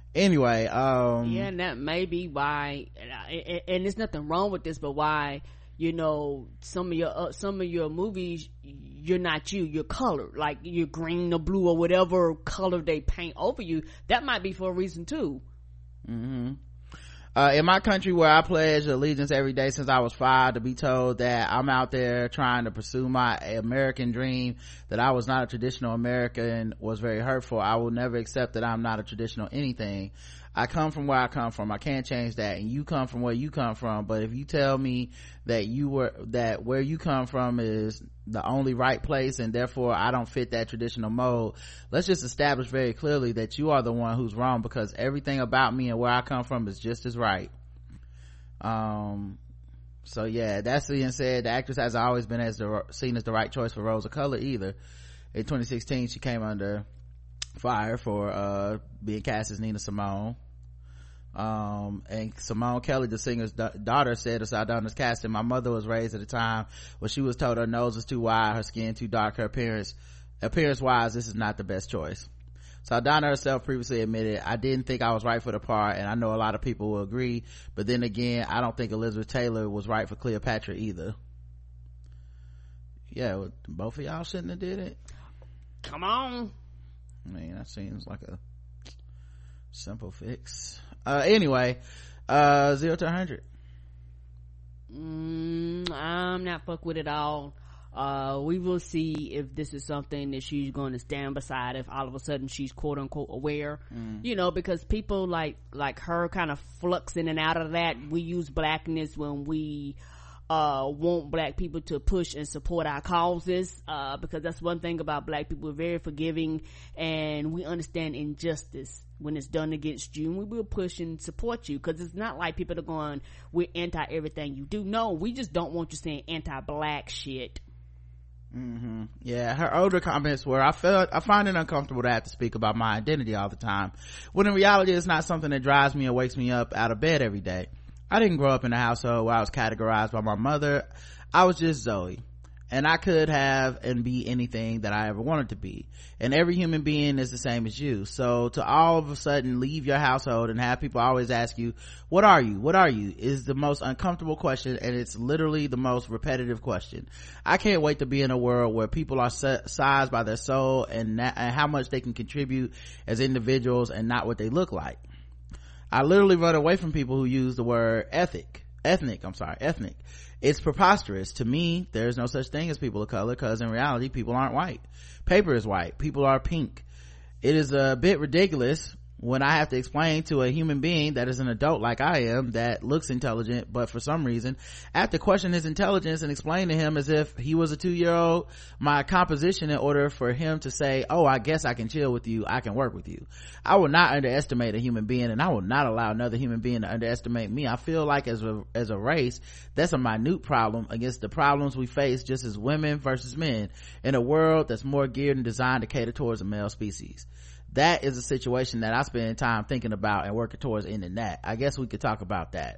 anyway, um yeah, and that may be why, and, and there's nothing wrong with this, but why you know, some of your uh, some of your movies, you're not you, you're colored, like you're green or blue or whatever color they paint over you. That might be for a reason too. Mm-hmm. Uh, in my country where I pledge allegiance every day since I was five, to be told that I'm out there trying to pursue my American dream, that I was not a traditional American, was very hurtful. I will never accept that I'm not a traditional anything. I come from where I come from. I can't change that. And you come from where you come from. But if you tell me that you were, that where you come from is the only right place and therefore I don't fit that traditional mold, let's just establish very clearly that you are the one who's wrong, because everything about me and where I come from is just as right. Um, so yeah, that's being said, the actress has always been as the, seen as the right choice for roles of color either. In twenty sixteen, she came under fire for uh being cast as Nina Simone. Um and Simone Kelly, the singer's da- daughter, said of Saldana's casting, my mother was raised at a time when she was told her nose was too wide, her skin too dark, her appearance appearance wise this is not the best choice. Saldana herself previously admitted, I didn't think I was right for the part, and I know a lot of people will agree, but then again I don't think Elizabeth Taylor was right for Cleopatra either. Yeah, well, both of y'all shouldn't have did it. Come on. I mean, that seems like a simple fix. Uh, anyway, uh, zero to a hundred. Mm, I'm not fuck with it all. Uh, we will see if this is something that she's going to stand beside, if all of a sudden she's quote unquote aware, mm. you know, because people like, like her kind of flux in and out of that. We use blackness when we, uh want black people to push and support our causes, uh because that's one thing about black people. We're very forgiving and we understand injustice when it's done against you, and we will push and support you, because it's not like people are going, we're anti everything you do. No, we just don't want you saying anti-black shit. Mm-hmm. Yeah, her older comments were, I felt I find it uncomfortable to have to speak about my identity all the time, when in reality it's not something that drives me or wakes me up out of bed every day. I didn't grow up in a household where I was categorized by my mother. I was just Zoe, and I could have and be anything that I ever wanted to be, and every human being is the same as you. So to all of a sudden leave your household and have people always ask you, what are you what are you is the most uncomfortable question, and it's literally the most repetitive question. I can't wait to be in a world where people are sized by their soul and, na- and how much they can contribute as individuals and not what they look like. I literally run away from people who use the word ethic, ethnic, I'm sorry, ethnic. It's preposterous. To me, there's no such thing as people of color, because in reality, people aren't white. Paper is white. People are pink. It is a bit ridiculous when I have to explain to a human being that is an adult like I am, that looks intelligent, but for some reason I have to question his intelligence and explain to him as if he was a two-year-old my composition in order for him to say, oh, I guess I can chill with you, I can work with you. I will not underestimate a human being, and I will not allow another human being to underestimate me. I feel like as a as a race, that's a minute problem against the problems we face just as women versus men in a world that's more geared and designed to cater towards a male species. That is a situation that I spend time thinking about and working towards ending that. I guess we could talk about that.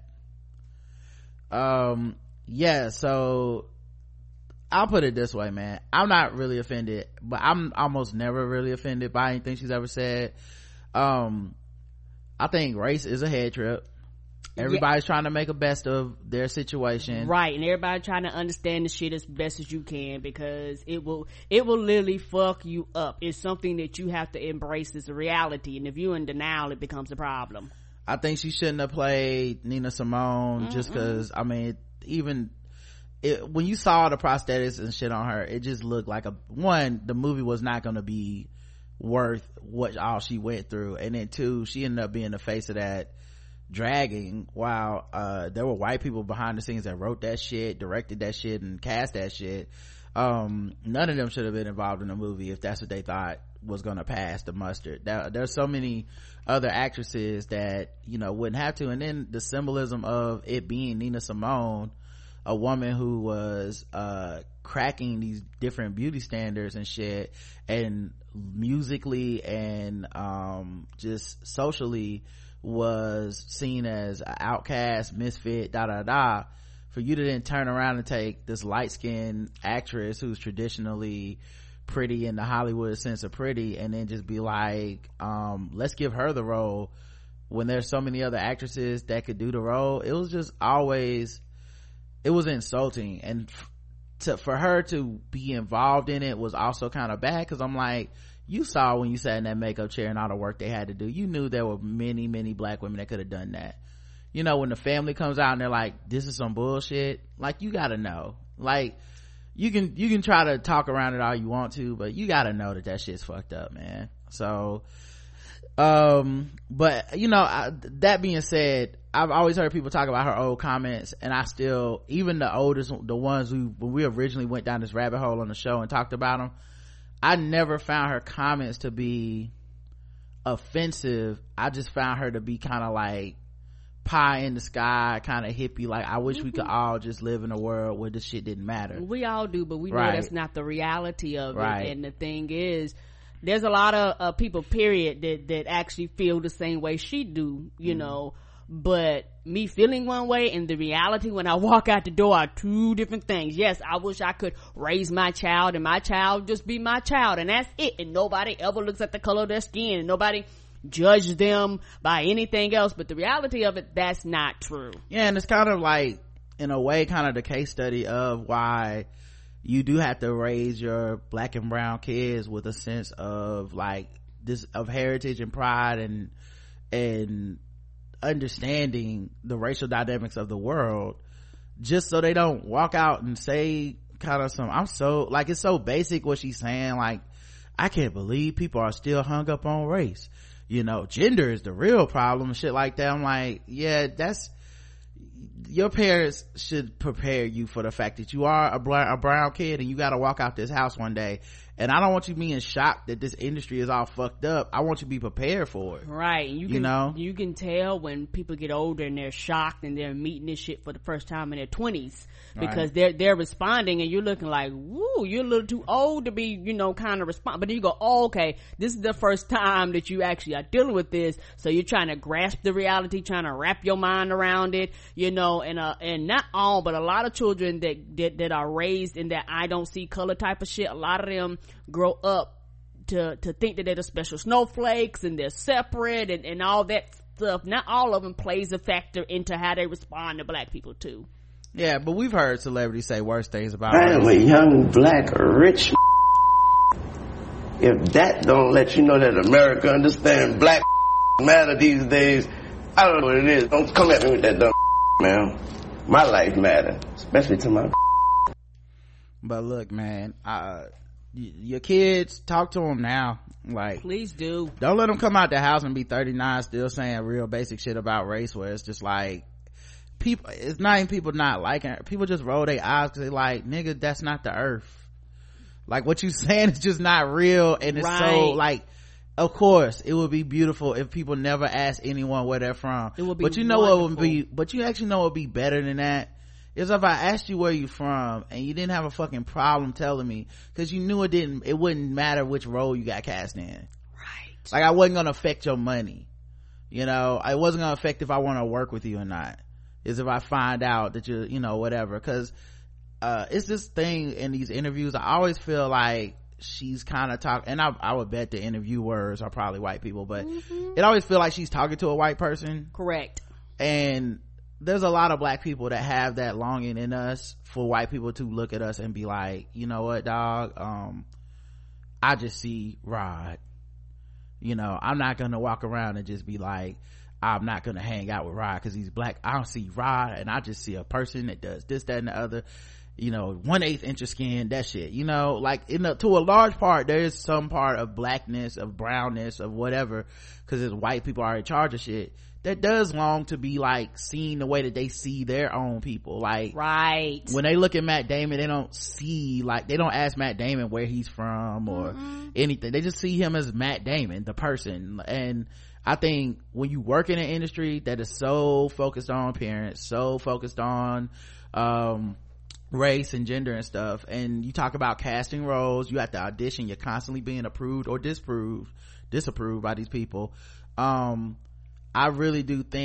Um, yeah, so I'll put it this way, man. I'm not really offended, but I'm almost never really offended by anything she's ever said. Um, I think race is a head trip. Everybody's yeah. trying to make a best of their situation, right? And everybody trying to understand the shit as best as you can, because it will it will literally fuck you up. It's something that you have to embrace as a reality, and if you're in denial, it becomes a problem. I think she shouldn't have played Nina Simone, mm-mm. just because, I mean, even it, when you saw the prosthetics and shit on her, it just looked like a one the movie was not going to be worth what all she went through, and then two, she ended up being the face of that dragging, while uh there were white people behind the scenes that wrote that shit, directed that shit, and cast that shit. Um none of them should have been involved in the movie if that's what they thought was gonna pass the mustard. There, there's so many other actresses that, you know, wouldn't have to. And then the symbolism of it being Nina Simone, a woman who was uh cracking these different beauty standards and shit, and musically and um just socially was seen as an outcast, misfit, da da da. For you to then turn around and take this light-skinned actress who's traditionally pretty in the Hollywood sense of pretty, and then just be like, um let's give her the role when there's so many other actresses that could do the role. It was just always, it was insulting, and to for her to be involved in it was also kind of bad, because I'm like, you saw when you sat in that makeup chair and all the work they had to do, you knew there were many many black women that could have done that. You know, when the family comes out and they're like, this is some bullshit, like, you gotta know, like, you can you can try to talk around it all you want to, but you gotta know that that shit's fucked up, man. So um but you know, I, that being said, I've always heard people talk about her old comments, and I still, even the oldest, the ones who, when we originally went down this rabbit hole on the show and talked about them, I never found her comments to be offensive. I just found her to be kind of like pie in the sky, kind of hippie, like, I wish mm-hmm. we could all just live in a world where this shit didn't matter. We all do, but we know right. that's not the reality of right. it. And the thing is, there's a lot of uh, people, period, that that actually feel the same way she do, you mm. know, but me feeling one way and the reality when I walk out the door are two different things. Yes, I wish I could raise my child and my child just be my child, and that's it, and nobody ever looks at the color of their skin, and nobody judge them by anything else. But the reality of it, that's not true. Yeah, and it's kind of like, in a way, kind of the case study of why you do have to raise your black and brown kids with a sense of like this, of heritage and pride, and and understanding the racial dynamics of the world, just so they don't walk out and say kind of some, I'm so, like, it's so basic what she's saying, like, I can't believe people are still hung up on race, you know, gender is the real problem, shit like that. I'm like, yeah, that's, your parents should prepare you for the fact that you are a, bl- a brown kid and you got to walk out this house one day, and I don't want you being shocked that this industry is all fucked up. I want you to be prepared for it, right? You, you can, know, you can tell when people get older and they're shocked and they're meeting this shit for the first time in their twenties, because right. they're they're responding, and you're looking like, woo, you're a little too old to be, you know, kind of respond. But then you go, oh, okay, this is the first time that you actually are dealing with this, so you're trying to grasp the reality, trying to wrap your mind around it, you know. And uh and not all, but a lot of children that that, that are raised in that I don't see color type of shit, a lot of them grow up to to think that they're the special snowflakes and they're separate and, and all that stuff. Not all of them plays a factor into how they respond to black people too. Yeah, but we've heard celebrities say worse things about I am a young black rich if that don't let you know that America understands black matter these days, I don't know what it is. Don't come at me with that dumb man. My life matter, especially to my but look, man, uh your kids, talk to them now, like, please do. Don't let them come out the house and be thirty-nine still saying real basic shit about race, where it's just like, people, it's not even people not liking it, people just roll their eyes because they like, nigga, that's not the earth, like, what you saying is just not real. And it's right. so like, of course it would be beautiful if people never ask anyone where they're from, it would be but you know wonderful. What would be but you actually know what would be better than that is if I asked you where you from and you didn't have a fucking problem telling me, because you knew it didn't it wouldn't matter which role you got cast in, right? Like, I wasn't gonna affect your money, you know, it wasn't gonna affect if I want to work with you or not, is if I find out that you're, you know, whatever. Because uh it's this thing in these interviews, I always feel like she's kind of talking, and I, I would bet the interviewers are probably white people, but mm-hmm. it always feel like she's talking to a white person, correct? And there's a lot of black people that have that longing in us for white people to look at us and be like, you know what, dog, um I just see Rod, you know, I'm not gonna walk around and just be like, I'm not gonna hang out with Rod because he's black. I don't see Rod, and I just see a person that does this, that, and the other, you know, one eighth inch of skin, that shit, you know, like, in a, to a large part there is some part of blackness, of brownness, of whatever, because it's white people are in charge of shit, that does long to be like seen the way that they see their own people. Like, right, when they look at Matt Damon, they don't see, like, they don't ask Matt Damon where he's from or mm-hmm. anything. They just see him as Matt Damon, the person. And I think when you work in an industry that is so focused on appearance, so focused on um race and gender and stuff, and you talk about casting roles, you have to audition, you're constantly being approved or disproved disapproved by these people. um I really do think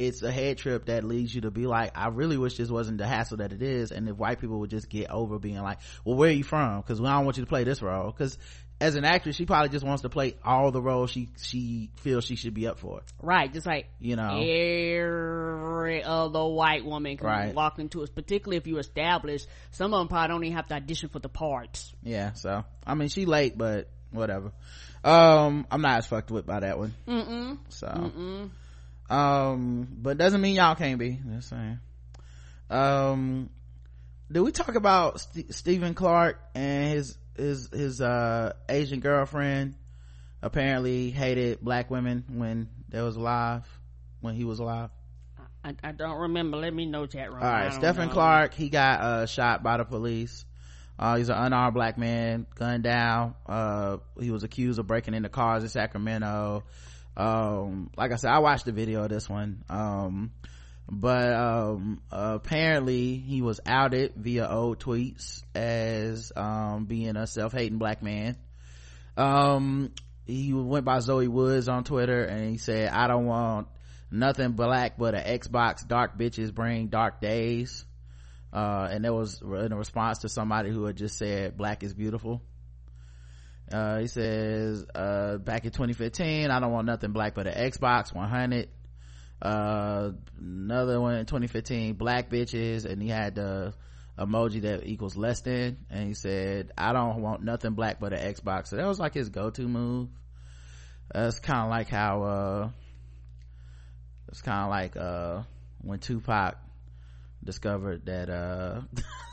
it's a head trip that leads you to be like, I really wish this wasn't the hassle that it is. And if white people would just get over being like, well, where are you from? Because we don't want you to play this role. Because as an actress, she probably just wants to play all the roles she she feels she should be up for. Right, just like, you know, every other white woman can right. walk into it, particularly if you establish. Some of them probably don't even have to audition for the parts. Yeah, so I mean, she late, but whatever. um I'm not as fucked with by that one. Mm-mm. So Mm-mm. um but doesn't mean y'all can't be. Just saying. Um did we talk about St- Stephen Clark and his his his uh Asian girlfriend apparently hated black women when they was alive when he was alive? I, I don't remember. Let me know, chat room. All right, Stephen know. Clark, he got uh shot by the police. Uh he's an unarmed black man, gunned down. Uh he was accused of breaking into cars in Sacramento. Um like I said, I watched the video of this one. Um but um uh, apparently he was outed via old tweets as um being a self-hating black man. Um he went by Zoe Woods on Twitter, and he said, I don't want nothing black but an Xbox. Dark bitches bring dark days. Uh and that was in a response to somebody who had just said black is beautiful. Uh he says, uh back in twenty fifteen, I don't want nothing black but an Xbox one hundred. Uh another one in twenty fifteen, black bitches, and he had the emoji that equals less than, and he said, I don't want nothing black but an Xbox. So that was like his go-to move. That's uh, kind of like how uh it's kind of like uh when Tupac discovered that uh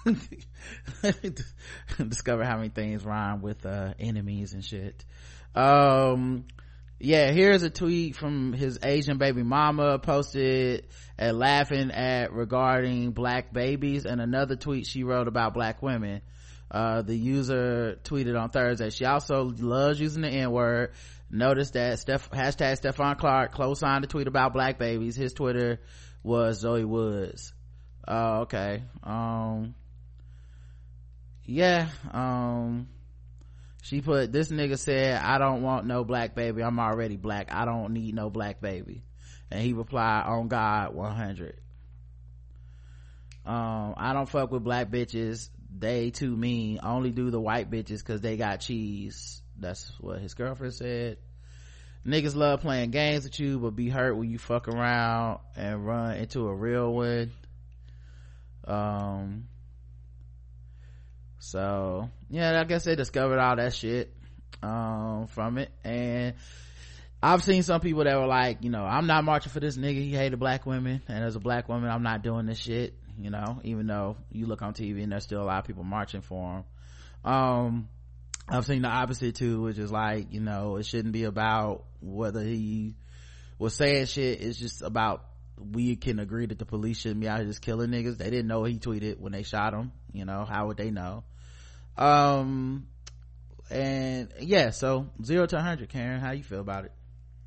discovered how many things rhyme with uh enemies and shit. Um yeah, here's a tweet from his Asian baby mama posted at laughing at regarding black babies, and another tweet she wrote about black women. Uh the user tweeted on Thursday, she also loves using the N-word. Notice that Steph hashtag Stephon Clark close signed a tweet about black babies. His Twitter was Zoe Woods. Oh, okay. Um, yeah. Um, she put, this nigga said, I don't want no black baby. I'm already black. I don't need no black baby. And he replied, on God, one hundred. Um, I don't fuck with black bitches. They too mean. Only do the white bitches cause they got cheese. That's what his girlfriend said. Niggas love playing games with you, but be hurt when you fuck around and run into a real one. Um, so yeah, I guess they discovered all that shit, um, from it. And I've seen some people that were like, you know, I'm not marching for this nigga. He hated black women. And as a black woman, I'm not doing this shit, you know, even though you look on T V and there's still a lot of people marching for him. Um, I've seen the opposite too, which is like, you know, it shouldn't be about whether he was saying shit. It's just about, we can agree that the police shouldn't be out here just killing niggas. They didn't know what he tweeted when they shot him, you know, how would they know? Um, and yeah, so zero to a hundred, Karen, how you feel about it?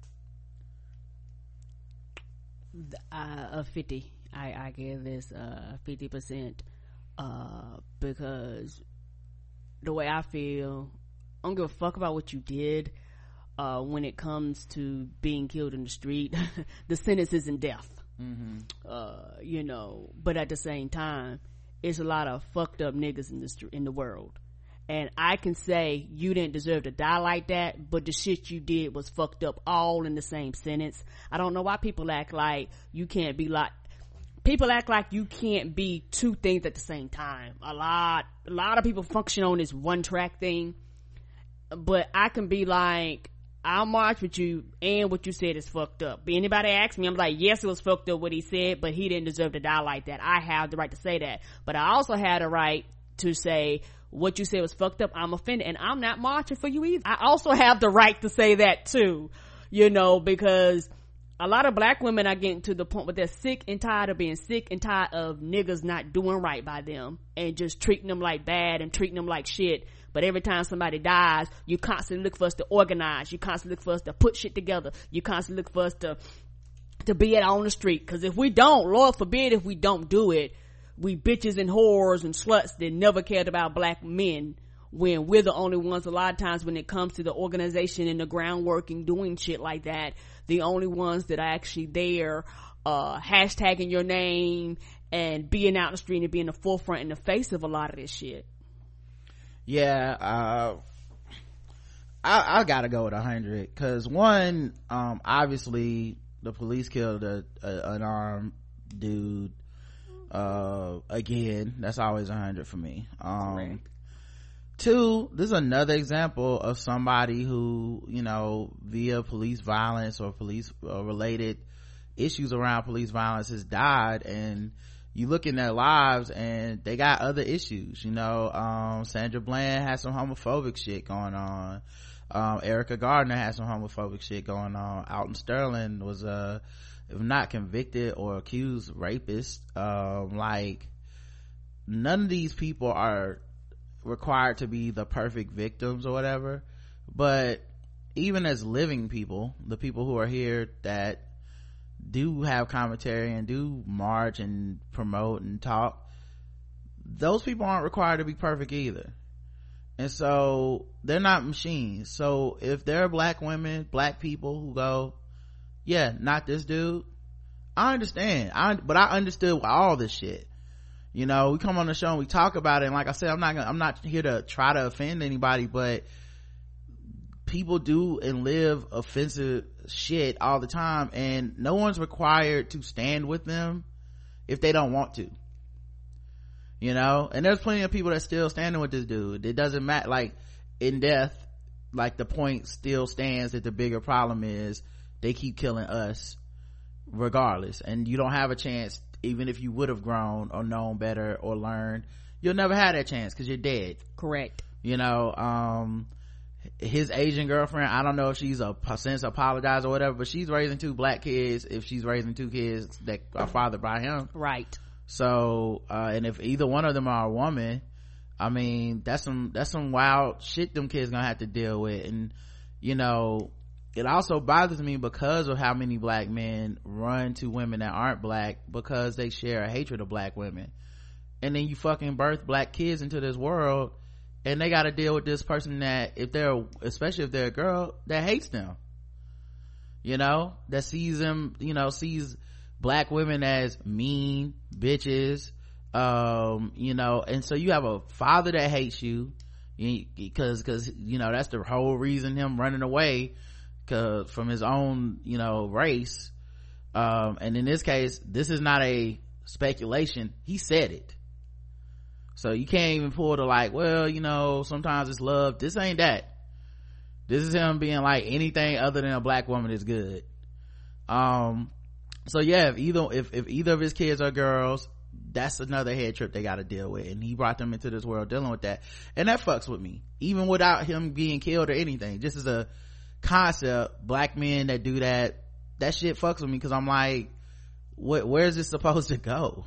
Uh, a fifty. I, I give this, uh, fifty percent, uh, because the way I feel, I don't give a fuck about what you did. Uh, when it comes to being killed in the street, the sentence isn't death. Mm-hmm. Uh, you know, but at the same time, it's a lot of fucked up niggas in the st- in the world, and I can say you didn't deserve to die like that, but the shit you did was fucked up, all in the same sentence. I don't know why people act like you can't be like. People act like you can't be two things at the same time. A lot, a lot of people function on this one track thing, but I can be like, I'll march with you, and what you said is fucked up. But anybody asks me, I'm like, yes, it was fucked up what he said, but he didn't deserve to die like that. I have the right to say that. But I also had the right to say, what you said was fucked up, I'm offended, and I'm not marching for you either. I also have the right to say that too, you know, because a lot of black women are getting to the point where they're sick and tired of being sick and tired of niggas not doing right by them and just treating them like bad and treating them like shit. But every time somebody dies, you constantly look for us to organize. You constantly look for us to put shit together. You constantly look for us to, to be out on the street. Cause if we don't, Lord forbid if we don't do it, we bitches and whores and sluts that never cared about black men, when we're the only ones, a lot of times when it comes to the organization and the groundwork and doing shit like that, the only ones that are actually there, uh hashtagging your name and being out in the street and being the forefront in the face of a lot of this shit. Yeah, uh I, I gotta go with a hundred because one, um, obviously the police killed a, a an armed dude. Uh, again, that's always a hundred for me. Um, Correct. Two, this is another example of somebody who, you know, via police violence or police uh, related issues around police violence has died, and you look in their lives and they got other issues. You know, um, Sandra Bland has some homophobic shit going on. Um, Erica Gardner had some homophobic shit going on. Alton Sterling was a, if not convicted or accused rapist. Um, like, none of these people are required to be the perfect victims or whatever. But even as living people, the people who are here that do have commentary and do march and promote and talk, those people aren't required to be perfect either. And so they're not machines. So if there are black women, black people who go, yeah, not this dude, I understand. I but I understood all this shit. You know, we come on the show and we talk about it, and like I said, I'm not gonna, I'm not here to try to offend anybody, but people do and live offensive shit all the time, and no one's required to stand with them if they don't want to. You know, and there's plenty of people that still standing with this dude. It doesn't matter, like in death, like the point still stands that the bigger problem is they keep killing us regardless, and you don't have a chance. Even if you would have grown or known better or learned, you'll never have that chance because you're dead. Correct. You know, um his Asian girlfriend, I don't know if she's a since apologized or whatever, but she's raising two black kids if she's raising two kids that are fathered by him. Right. So uh and if either one of them are a woman, I mean, that's some that's some wild shit them kids gonna have to deal with. And you know, it also bothers me because of how many black men run to women that aren't black because they share a hatred of black women. And then you fucking birth black kids into this world, and they got to deal with this person that, if they're, especially if they're a girl, that hates them, you know, that sees them, you know, sees black women as mean bitches, um, you know. And so you have a father that hates you because, because, you know, that's the whole reason him running away from his own, you know, race. Um, and in this case, this is not a speculation. He said it. So you can't even pull the like, well, you know, sometimes it's love. This ain't that. This is him being like, anything other than a black woman is good. Um, so yeah, if either, if, if either of his kids are girls, that's another head trip they got to deal with. And he brought them into this world dealing with that. And that fucks with me. Even without him being killed or anything, just as a concept, black men that do that, that shit fucks with me, because I'm like, wh- where's this supposed to go?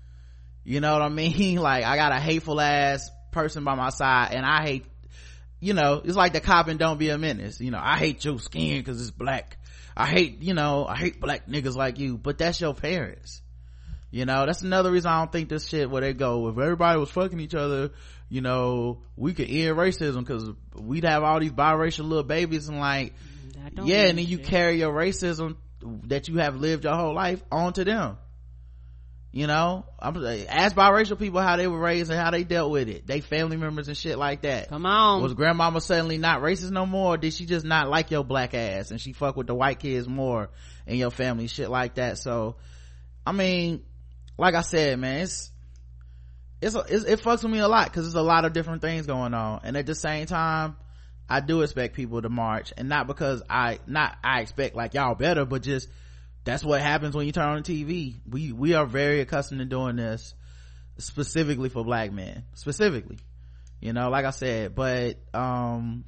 You know what I mean? Like, I got a hateful ass person by my side, and I hate, you know, it's like the cop in Don't Be a Menace. You know, I hate your skin because it's black. I hate, you know, I hate black niggas like you, but that's your parents. You know, that's another reason I don't think this shit where they go, if everybody was fucking each other, you know, we could end racism because we'd have all these biracial little babies, and like, yeah, and then you shit. Carry your racism that you have lived your whole life onto them. You know, I'm ask biracial people how they were raised and how they dealt with it, they family members and shit like that. Come on, was grandmama suddenly not racist no more, or did she just not like your black ass and she fuck with the white kids more in your family, shit like that? So I mean, like I said, man, it's it's, a, it's it fucks with me a lot because there's a lot of different things going on, and at the same time I do expect people to march, and not because I not I expect like y'all better, but just that's what happens when you turn on the T V. We we are very accustomed to doing this specifically for black men, specifically, you know, like I said. But um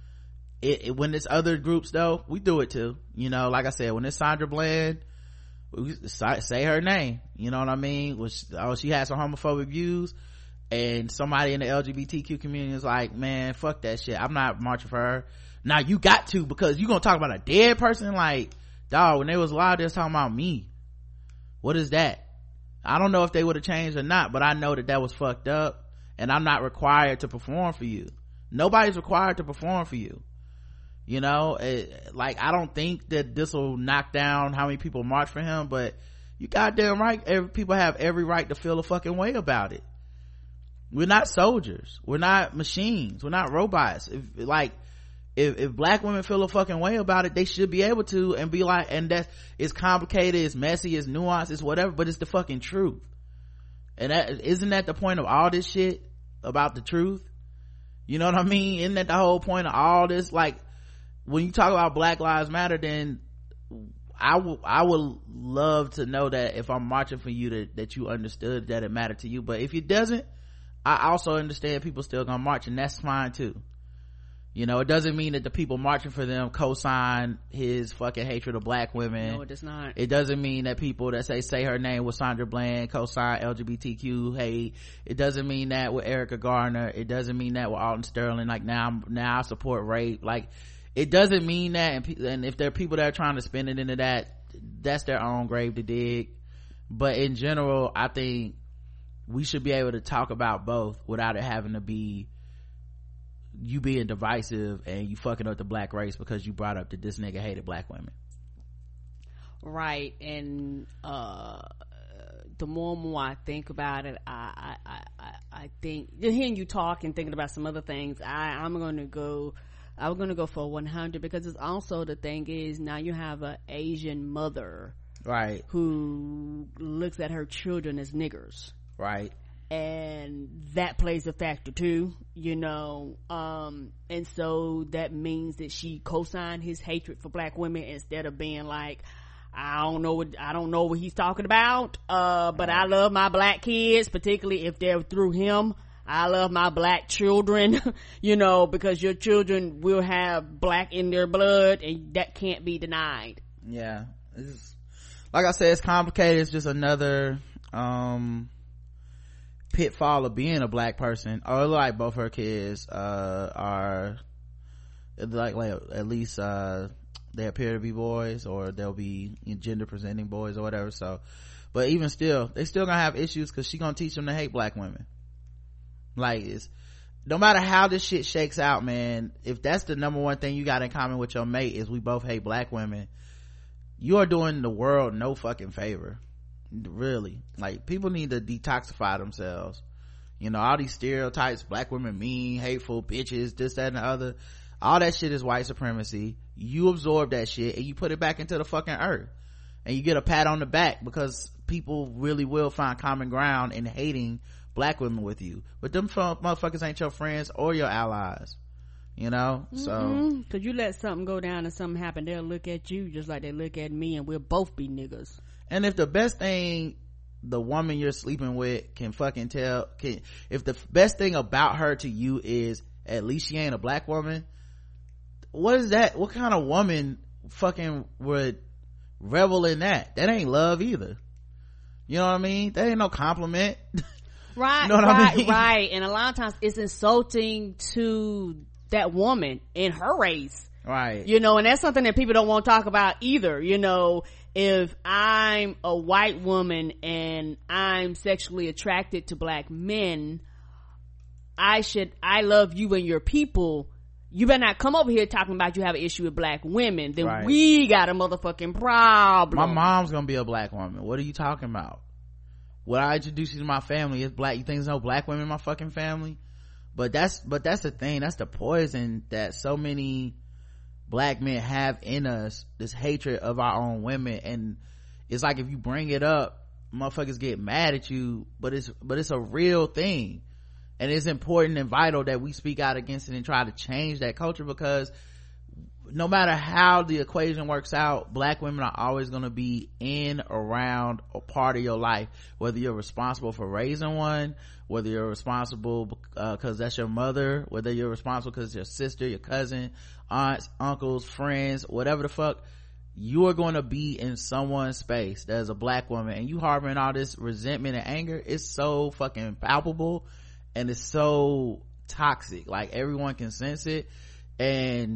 it, it when it's other groups though, we do it too, you know. Like I said, when it's Sandra Bland, we say her name, you know what I mean, which, oh, she has some homophobic views, and somebody in the L G B T Q community is like, man, fuck that shit, I'm not marching for her. Now you got to, because you gonna talk about a dead person? Like, dog, when they was alive they was talking about me. What is that? I don't know if they would have changed or not, but I know that that was fucked up, and I'm not required to perform for you. Nobody's required to perform for you, you know. It, like, I don't think that this will knock down how many people march for him, but you goddamn right. Every, people have every right to feel a fucking way about it. We're not soldiers. We're not machines. We're not robots. If, like, if, if black women feel a fucking way about it, they should be able to and be like, and that's, it's complicated, it's messy, it's nuanced, it's whatever, but it's the fucking truth. And that, isn't that the point of all this shit about the truth? You know what I mean? Isn't that the whole point of all this? Like, when you talk about Black Lives Matter, then I will, I would love to know that if I'm marching for you, that, that you understood that it mattered to you. But if it doesn't, I also understand people still gonna march, and that's fine too. You know, it doesn't mean that the people marching for them co-sign his fucking hatred of black women. No, it does not. It doesn't mean that people that say say her name with Sandra Bland co-sign L G B T Q hate. It doesn't mean that with Erica Garner. It doesn't mean that with Alton Sterling. Like, now, now I support rape. Like, it doesn't mean that. And, and if there are people that are trying to spin it into that, that's their own grave to dig. But in general, I think we should be able to talk about both without it having to be you being divisive and you fucking up the black race because you brought up that this nigga hated black women. Right. And uh the more and more I think about it, I I I, I think hearing you talk and thinking about some other things, I I'm gonna go I'm gonna go for one hundred, because it's also, the thing is, now you have an Asian mother, right, who looks at her children as niggers, right, and that plays a factor too, you know. Um and so that means that she co-signed his hatred for black women, instead of being like, I don't know what I don't know what he's talking about, uh but I love my black kids, particularly if they're through him. I love my black children, you know, because your children will have black in their blood, and that can't be denied. Yeah, it's, like I said, it's complicated. It's just another um pitfall of being a black person. Or like both her kids uh are like, like at least uh they appear to be boys, or they'll be gender presenting boys or whatever. So, but even still, they still gonna have issues, because she gonna teach them to hate black women. Like, it's, no matter how this shit shakes out, man, if that's the number one thing you got in common with your mate is we both hate black women, you are doing the world no fucking favor. Really. Like, people need to detoxify themselves. You know, all these stereotypes, black women mean, hateful, bitches, this, that, and the other, all that shit is white supremacy. You absorb that shit and you put it back into the fucking earth, and you get a pat on the back, because people really will find common ground in hating black women with you. But them motherfuckers ain't your friends or your allies, you know. Mm-hmm. So because you let something go down and something happen, they'll look at you just like they look at me, and we'll both be niggas. And if the best thing the woman you're sleeping with can fucking tell, can, if the best thing about her to you is at least she ain't a black woman, what is that? What kind of woman fucking would revel in that? That ain't love either. You know what I mean? That ain't no compliment. Right, you know what right, I mean? right. And a lot of times it's insulting to that woman in her race. Right. You know, and that's something that people don't want to talk about either. You know, if I'm a white woman and I'm sexually attracted to black men, I should, I love you and your people. You better not come over here talking about you have an issue with black women. Then right. We got a motherfucking problem. My mom's gonna be a black woman. What are you talking about? When I introduce you to my family, it's black. You think there's no black women in my fucking family? But that's, but that's the thing. That's the poison that so many black men have in us, this hatred of our own women. And it's like, if you bring it up, motherfuckers get mad at you, but it's, but it's a real thing. And it's important and vital that we speak out against it and try to change that culture, because no matter how the equation works out, black women are always going to be in, around, or part of your life, whether you're responsible for raising one, whether you're responsible because uh, that's your mother, whether you're responsible because it's your sister, your cousin, aunts, uncles, friends, whatever the fuck. You are going to be in someone's space that is a black woman, and you harboring all this resentment and anger. It's so fucking palpable, and it's so toxic. Like, everyone can sense it. And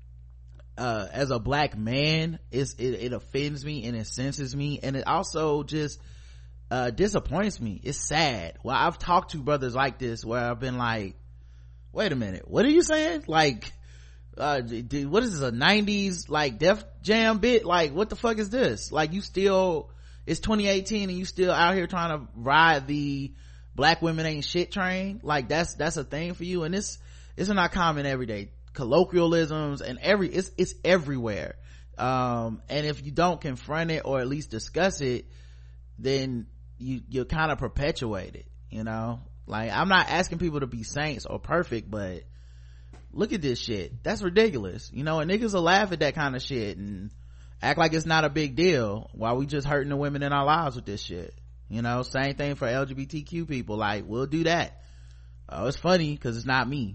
uh as a black man, it's it, it offends me and it senses me, and it also just uh disappoints me. It's sad. Well, I've talked to brothers like this where I've been like, wait a minute, what are you saying? Like, uh dude, what is this, a nineties like Def Jam bit? Like, what the fuck is this? Like, you still it's twenty eighteen and you still out here trying to ride the black women ain't shit train. Like that's that's a thing for you, and it's it's not common everyday colloquialisms and every it's it's everywhere. Um and if you don't confront it or at least discuss it, then you you kind of perpetuate it, you know. Like, I'm not asking people to be saints or perfect, but look at this shit. That's ridiculous, you know. And niggas will laugh at that kind of shit and act like it's not a big deal while we just hurting the women in our lives with this shit, you know. Same thing for L G B T Q people. Like, we'll do that. Oh, it's funny because it's not me.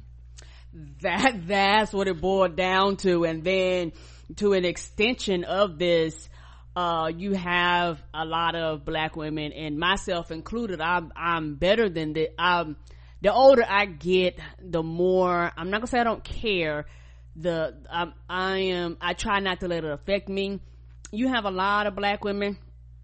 That that's what it boiled down to. And then to an extension of this, uh you have a lot of black women, and myself included. i'm i'm better than the um the older I get, the more, I'm not gonna say I don't care, the um, I am I try not to let it affect me. You have a lot of black women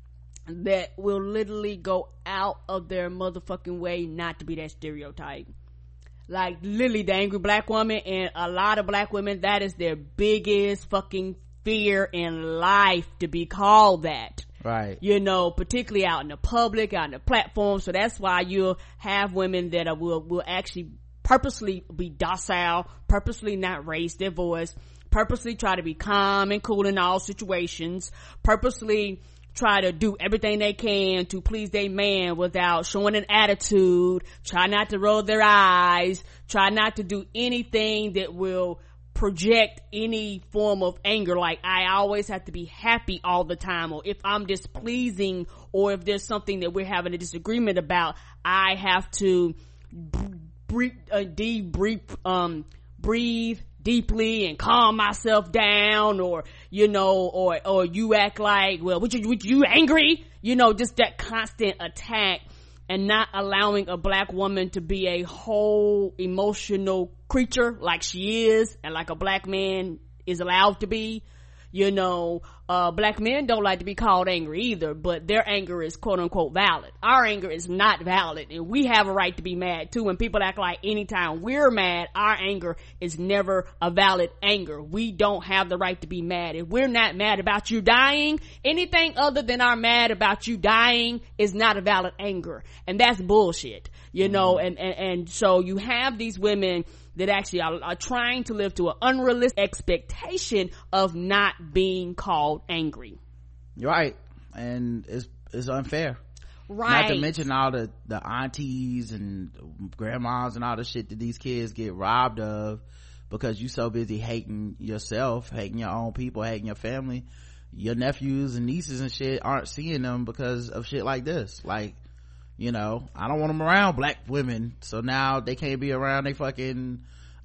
that will literally go out of their motherfucking way not to be that stereotype. Like, literally, the angry black woman, and a lot of black women, that is their biggest fucking fear in life, to be called that. Right. You know, particularly out in the public, out in the platform. So that's why you'll have women that are, will will actually purposely be docile, purposely not raise their voice, purposely try to be calm and cool in all situations, purposely try to do everything they can to please their man without showing an attitude, try not to roll their eyes, try not to do anything that will project any form of anger. Like, I always have to be happy all the time, or if I'm displeasing, or if there's something that we're having a disagreement about, I have to breathe, uh, debrief, um, breathe deeply and calm myself down, or, you know, or, or you act like, well, what you, what you angry? You know, just that constant attack, and not allowing a black woman to be a whole emotional creature like she is, and like a black man is allowed to be. You know, uh, black men don't like to be called angry either, but their anger is quote unquote valid. Our anger is not valid, and we have a right to be mad too. And people act like anytime we're mad, our anger is never a valid anger. We don't have the right to be mad. If we're not mad about you dying, anything other than our mad about you dying is not a valid anger. And that's bullshit, you know. And, and, and so you have these women that actually are, are trying to live to an unrealistic expectation of not being called angry. Right. And it's it's unfair. Right. Not to mention all the the aunties and grandmas and all the shit that these kids get robbed of because you so busy hating yourself, hating your own people, hating your family. Your nephews and nieces and shit aren't seeing them because of shit like this. Like, you know, I don't want them around black women, so now they can't be around their fucking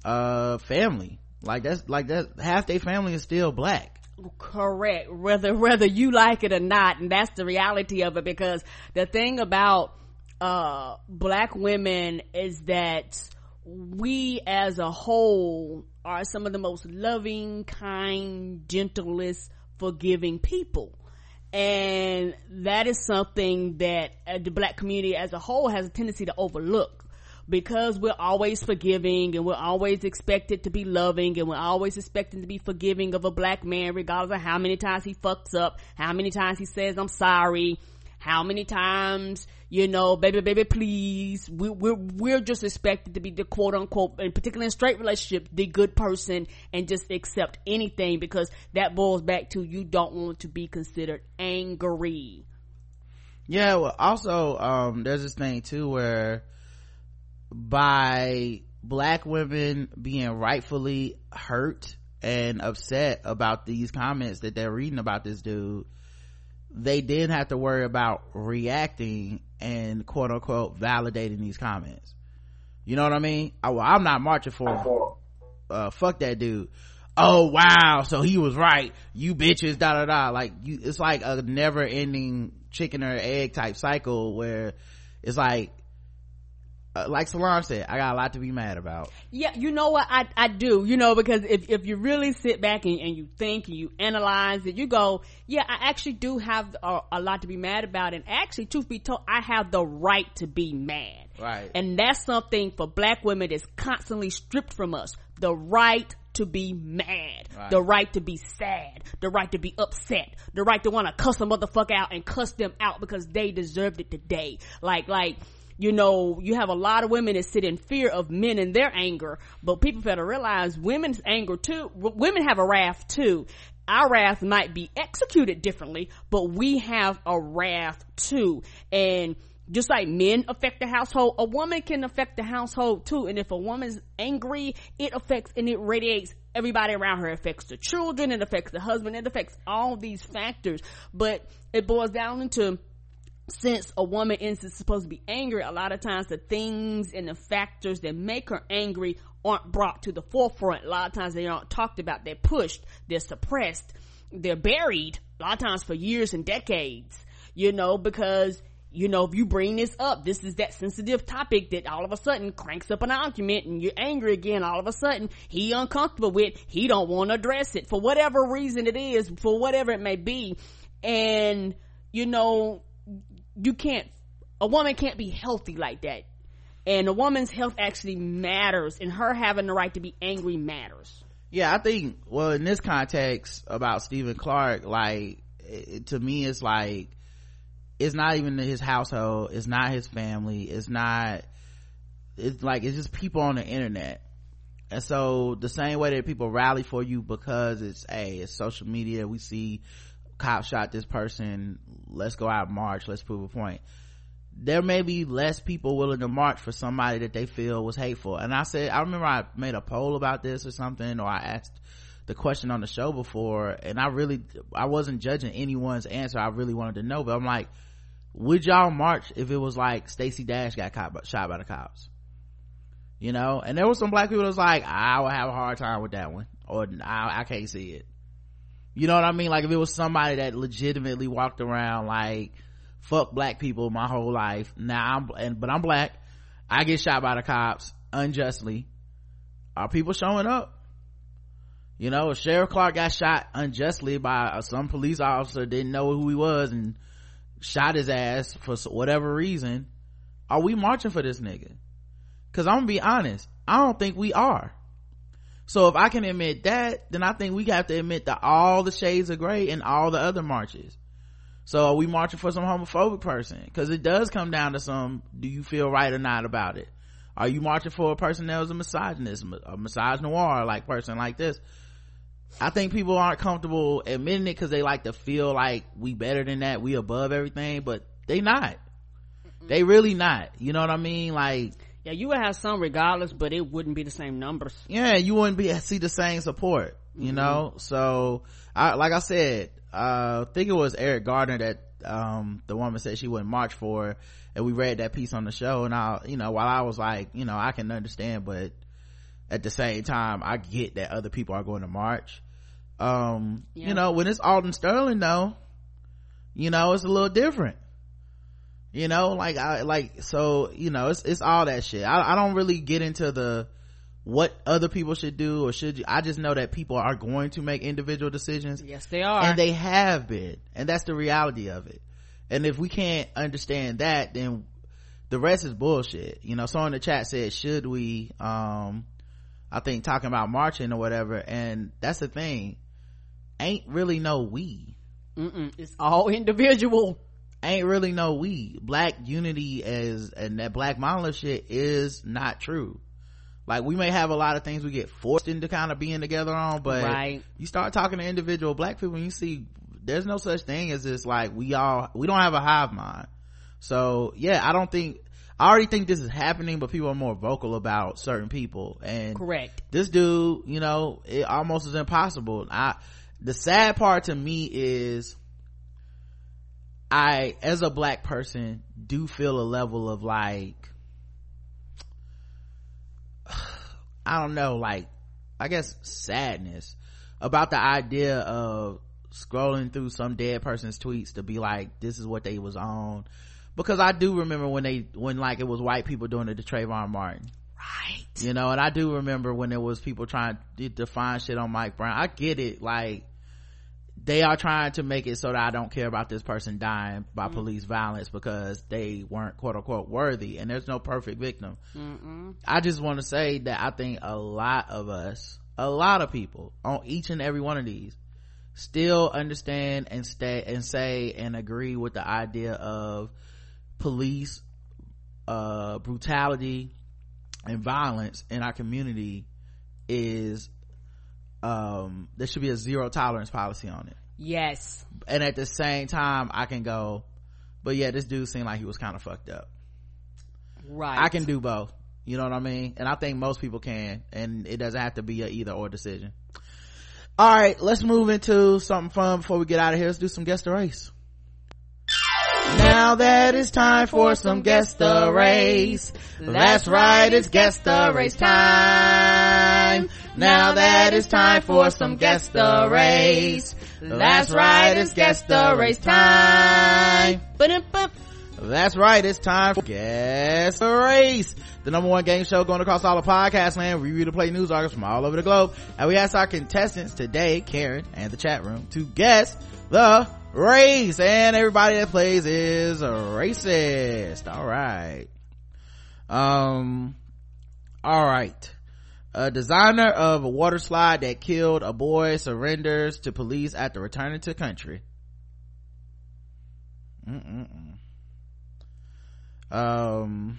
uh family. Like, that's like that half their family is still black. Correct. Whether whether you like it or not, and that's the reality of it. Because the thing about uh black women is that we as a whole are some of the most loving, kind, gentlest, forgiving people. And that is something that uh, the black community as a whole has a tendency to overlook, because we're always forgiving, and we're always expected to be loving, and we're always expecting to be forgiving of a black man, regardless of how many times he fucks up, how many times he says I'm sorry, how many times, you know, baby baby please. we, we're we're just expected to be the quote unquote, and particularly in straight relationships, the good person, and just accept anything, because that boils back to you don't want to be considered angry. Yeah. Well, also um there's this thing too where by black women being rightfully hurt and upset about these comments that they're reading about this dude, they didn't have to worry about reacting and quote unquote validating these comments. You know what I mean? I, well, I'm not marching for him. Uh, fuck that dude. Oh wow, so he was right. You bitches, da da da. Like, you, it's like a never ending chicken or egg type cycle where it's like, uh, like Solange said, I got a lot to be mad about. Yeah, you know what, I I do, you know, because if if you really sit back and, and you think and you analyze it, you go, yeah, I actually do have a, a lot to be mad about, and actually, truth be told, I have the right to be mad. Right. And that's something for black women that's constantly stripped from us, the right to be mad, right. the right to be sad, the right to be upset, the right to want to cuss a motherfucker out and cuss them out because they deserved it today. Like, like, you know, you have a lot of women that sit in fear of men and their anger, but people fail to realize women's anger too, women have a wrath too. Our wrath might be executed differently, but we have a wrath too. And just like men affect the household, a woman can affect the household too. And if a woman's angry, it affects and it radiates everybody around her. It affects the children, it affects the husband, it affects all these factors. But it boils down into, since a woman is supposed to be angry, a lot of times the things and the factors that make her angry aren't brought to the forefront. A lot of times they aren't talked about. They're pushed, they're suppressed, they're buried a lot of times for years and decades, you know, because, you know, if you bring this up, this is that sensitive topic that all of a sudden cranks up an argument and you're angry again. All of a sudden he uncomfortable with, he don't want to address it for whatever reason it is, for whatever it may be. And, you know, you can't, a woman can't be healthy like that. And a woman's health actually matters, and her having the right to be angry matters. Yeah, I think, well, in this context about Stephen Clark, like, it, to me, it's like, it's not even his household, it's not his family, it's not, it's like, it's just people on the internet. And so the same way that people rally for you because it's, hey, it's social media, we see cop shot this person, let's go out and march, let's prove a point. There may be less people willing to march for somebody that they feel was hateful. And I said, I remember I made a poll about this or something, or I asked the question on the show before, and I really, I wasn't judging anyone's answer. I really wanted to know, but I'm like, would y'all march if it was like Stacey Dash got caught, shot by the cops? You know? And there were some black people that was like, I would have a hard time with that one, or I, I can't see it. You know what I mean? Like, if it was somebody that legitimately walked around like, fuck black people my whole life, now I'm, and, but I'm black, I get shot by the cops unjustly, are people showing up? You know, if Sheriff Clark got shot unjustly by some police officer, didn't know who he was and shot his ass for whatever reason, are we marching for this nigga? Because I'm gonna be honest, I don't think we are. So if I can admit that, then I think we have to admit that all the shades of gray in all the other marches. So are we marching for some homophobic person? Because it does come down to some, do you feel right or not about it? Are you marching for a person that was a misogynist, a misogynoir like person like this? I think people aren't comfortable admitting it because they like to feel like we better than that, we above everything, but they not. They really not. You know what I mean? Like, yeah, you would have some regardless, but it wouldn't be the same numbers. Yeah, you wouldn't be see the same support, you mm-hmm. know? So, I, like I said, uh, I think it was Eric Gardner that, um, the woman said she wouldn't march for, and we read that piece on the show, and I, you know, while I was like, you know, I can understand, but at the same time, I get that other people are going to march. Um, yeah. You know, when it's Alton Sterling though, you know, it's a little different. You know, like I like so you know it's it's all that shit. I, I don't really get into the what other people should do or should you. I just know that people are going to make individual decisions. Yes, they are, and they have been, and that's the reality of it. And if we can't understand that, then the rest is bullshit. You know, someone in the chat said, should we um I think talking about marching or whatever, and that's the thing, ain't really no we. Mm-mm, it's all individual. Ain't really no we. Black unity as and that black monolith shit is not true. Like, we may have a lot of things we get forced into kind of being together on, but right. You start talking to individual black people and you see there's no such thing as this, like, we all we don't have a hive mind. So yeah, I don't think I already think this is happening, but people are more vocal about certain people. And correct, this dude, you know, it almost is impossible. I the sad part to me is I, as a black person, do feel a level of like, I don't know, like, I guess sadness about the idea of scrolling through some dead person's tweets to be like, this is what they was on. Because I do remember when they, when like it was white people doing it to Trayvon Martin. Right. You know, and I do remember when there was people trying to define shit on Mike Brown. I get it, like, they are trying to make it so that I don't care about this person dying by mm-hmm. police violence because they weren't quote unquote worthy, and there's no perfect victim. Mm-mm. I just want to say that I think a lot of us a lot of people on each and every one of these still understand and stay and say and agree with the idea of police uh brutality and violence in our community is um there should be a zero tolerance policy on it. Yes. And at the same time I can go, but yeah, this dude seemed like he was kind of fucked up. Right. I can do both, you know what I mean? And I think most people can, and it doesn't have to be a either or decision. All right, let's move into something fun before we get out of here. Let's do some Guess the Race. Now that it's time for some Guess the Race. That's right, it's Guess the Race time. Now that it's time for some Guess the Race. That's right, it's Guess the Race time. That's right, it's time for Guess the Race, the number one game show going across all of podcast land. We review the play news articles from all over the globe, and we ask our contestants today, Karen and the chat room, to guess the race. And everybody that plays is a racist. All right. Um. All right. A designer of a water slide that killed a boy surrenders to police after returning to country. Mm-mm-mm. Um,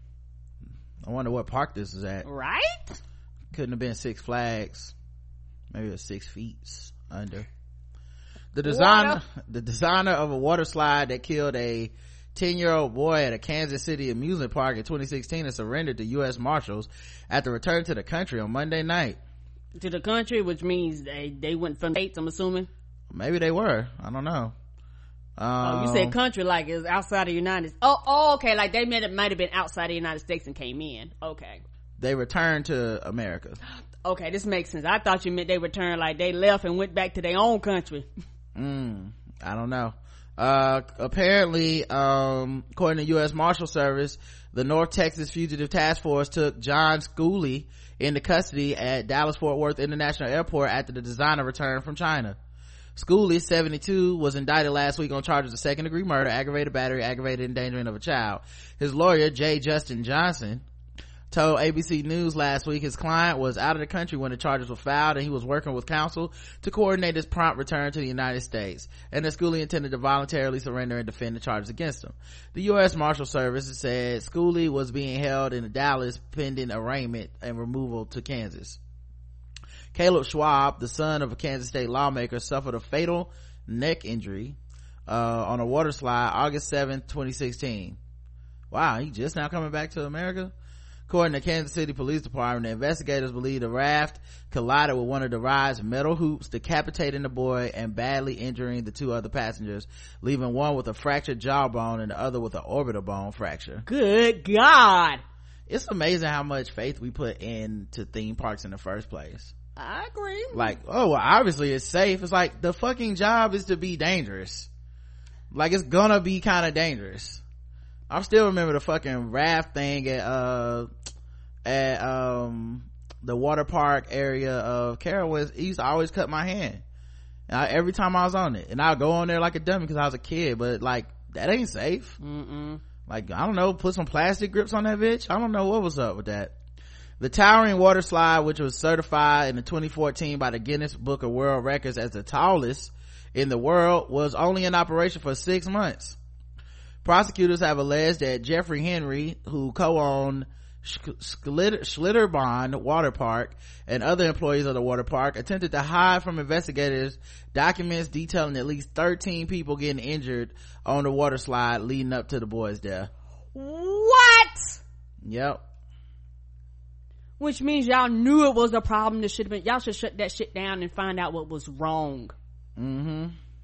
I wonder what park this is at. Right? Couldn't have been Six Flags. Maybe it was six feet under. The designer, water. the designer of a water slide that killed a ten-year-old boy at a Kansas City amusement park in twenty sixteen has surrendered to U S Marshals after returning to the country on Monday night. To the country, which means they they went from states, I'm assuming. Maybe they were. I don't know. Um, oh, you said country like it was outside of the United States. Oh, oh, okay. Like they might have, might have been outside the United States and came in. Okay. They returned to America. Okay, this makes sense. I thought you meant they returned like they left and went back to their own country. Mm, I don't know. Uh, apparently, um, according to U S Marshal Service, the North Texas Fugitive Task Force took John Schooley into custody at Dallas-Fort Worth International Airport after the designer returned from China. Schooley, seventy-two, was indicted last week on charges of second degree murder, aggravated battery, aggravated endangering of a child. His lawyer, J. Justin Johnson, told A B C News last week his client was out of the country when the charges were filed, and he was working with counsel to coordinate his prompt return to the United States, and that Schooley intended to voluntarily surrender and defend the charges against him. The U S Marshal Service said Schooley was being held in Dallas pending arraignment and removal to Kansas. Caleb Schwab, the son of a Kansas state lawmaker, suffered a fatal neck injury uh, on a water slide August seventh, twenty sixteen. Wow, he just now coming back to America? According to Kansas City Police Department, the investigators believe the raft collided with one of the ride's metal hoops, decapitating the boy and badly injuring the two other passengers, leaving one with a fractured jawbone and the other with an orbital bone fracture. Good God. It's amazing how much faith we put into theme parks in the first place. I agree. Like, oh, well, obviously it's safe. It's like the fucking job is to be dangerous. Like, it's gonna be kind of dangerous. I still remember the fucking raft thing at uh at um the water park area of Carowinds. It used to always cut my hand, and I, every time I was on it, and I'd go on there like a dummy because I was a kid. But like, that ain't safe. Mm-mm. Like, I don't know, put some plastic grips on that bitch. I don't know what was up with that. The towering water slide, which was certified in the twenty fourteen by the Guinness Book of World Records as the tallest in the world, was only in operation for six months. Prosecutors have alleged that Jeffrey Henry, who co-owned Schlitterbahn Water Park, and other employees of the water park, attempted to hide from investigators documents detailing at least thirteen people getting injured on the water slide leading up to the boy's death. What? Yep. Which means y'all knew it was a problem that should have been, y'all should shut that shit down and find out what was wrong. Mm-hmm.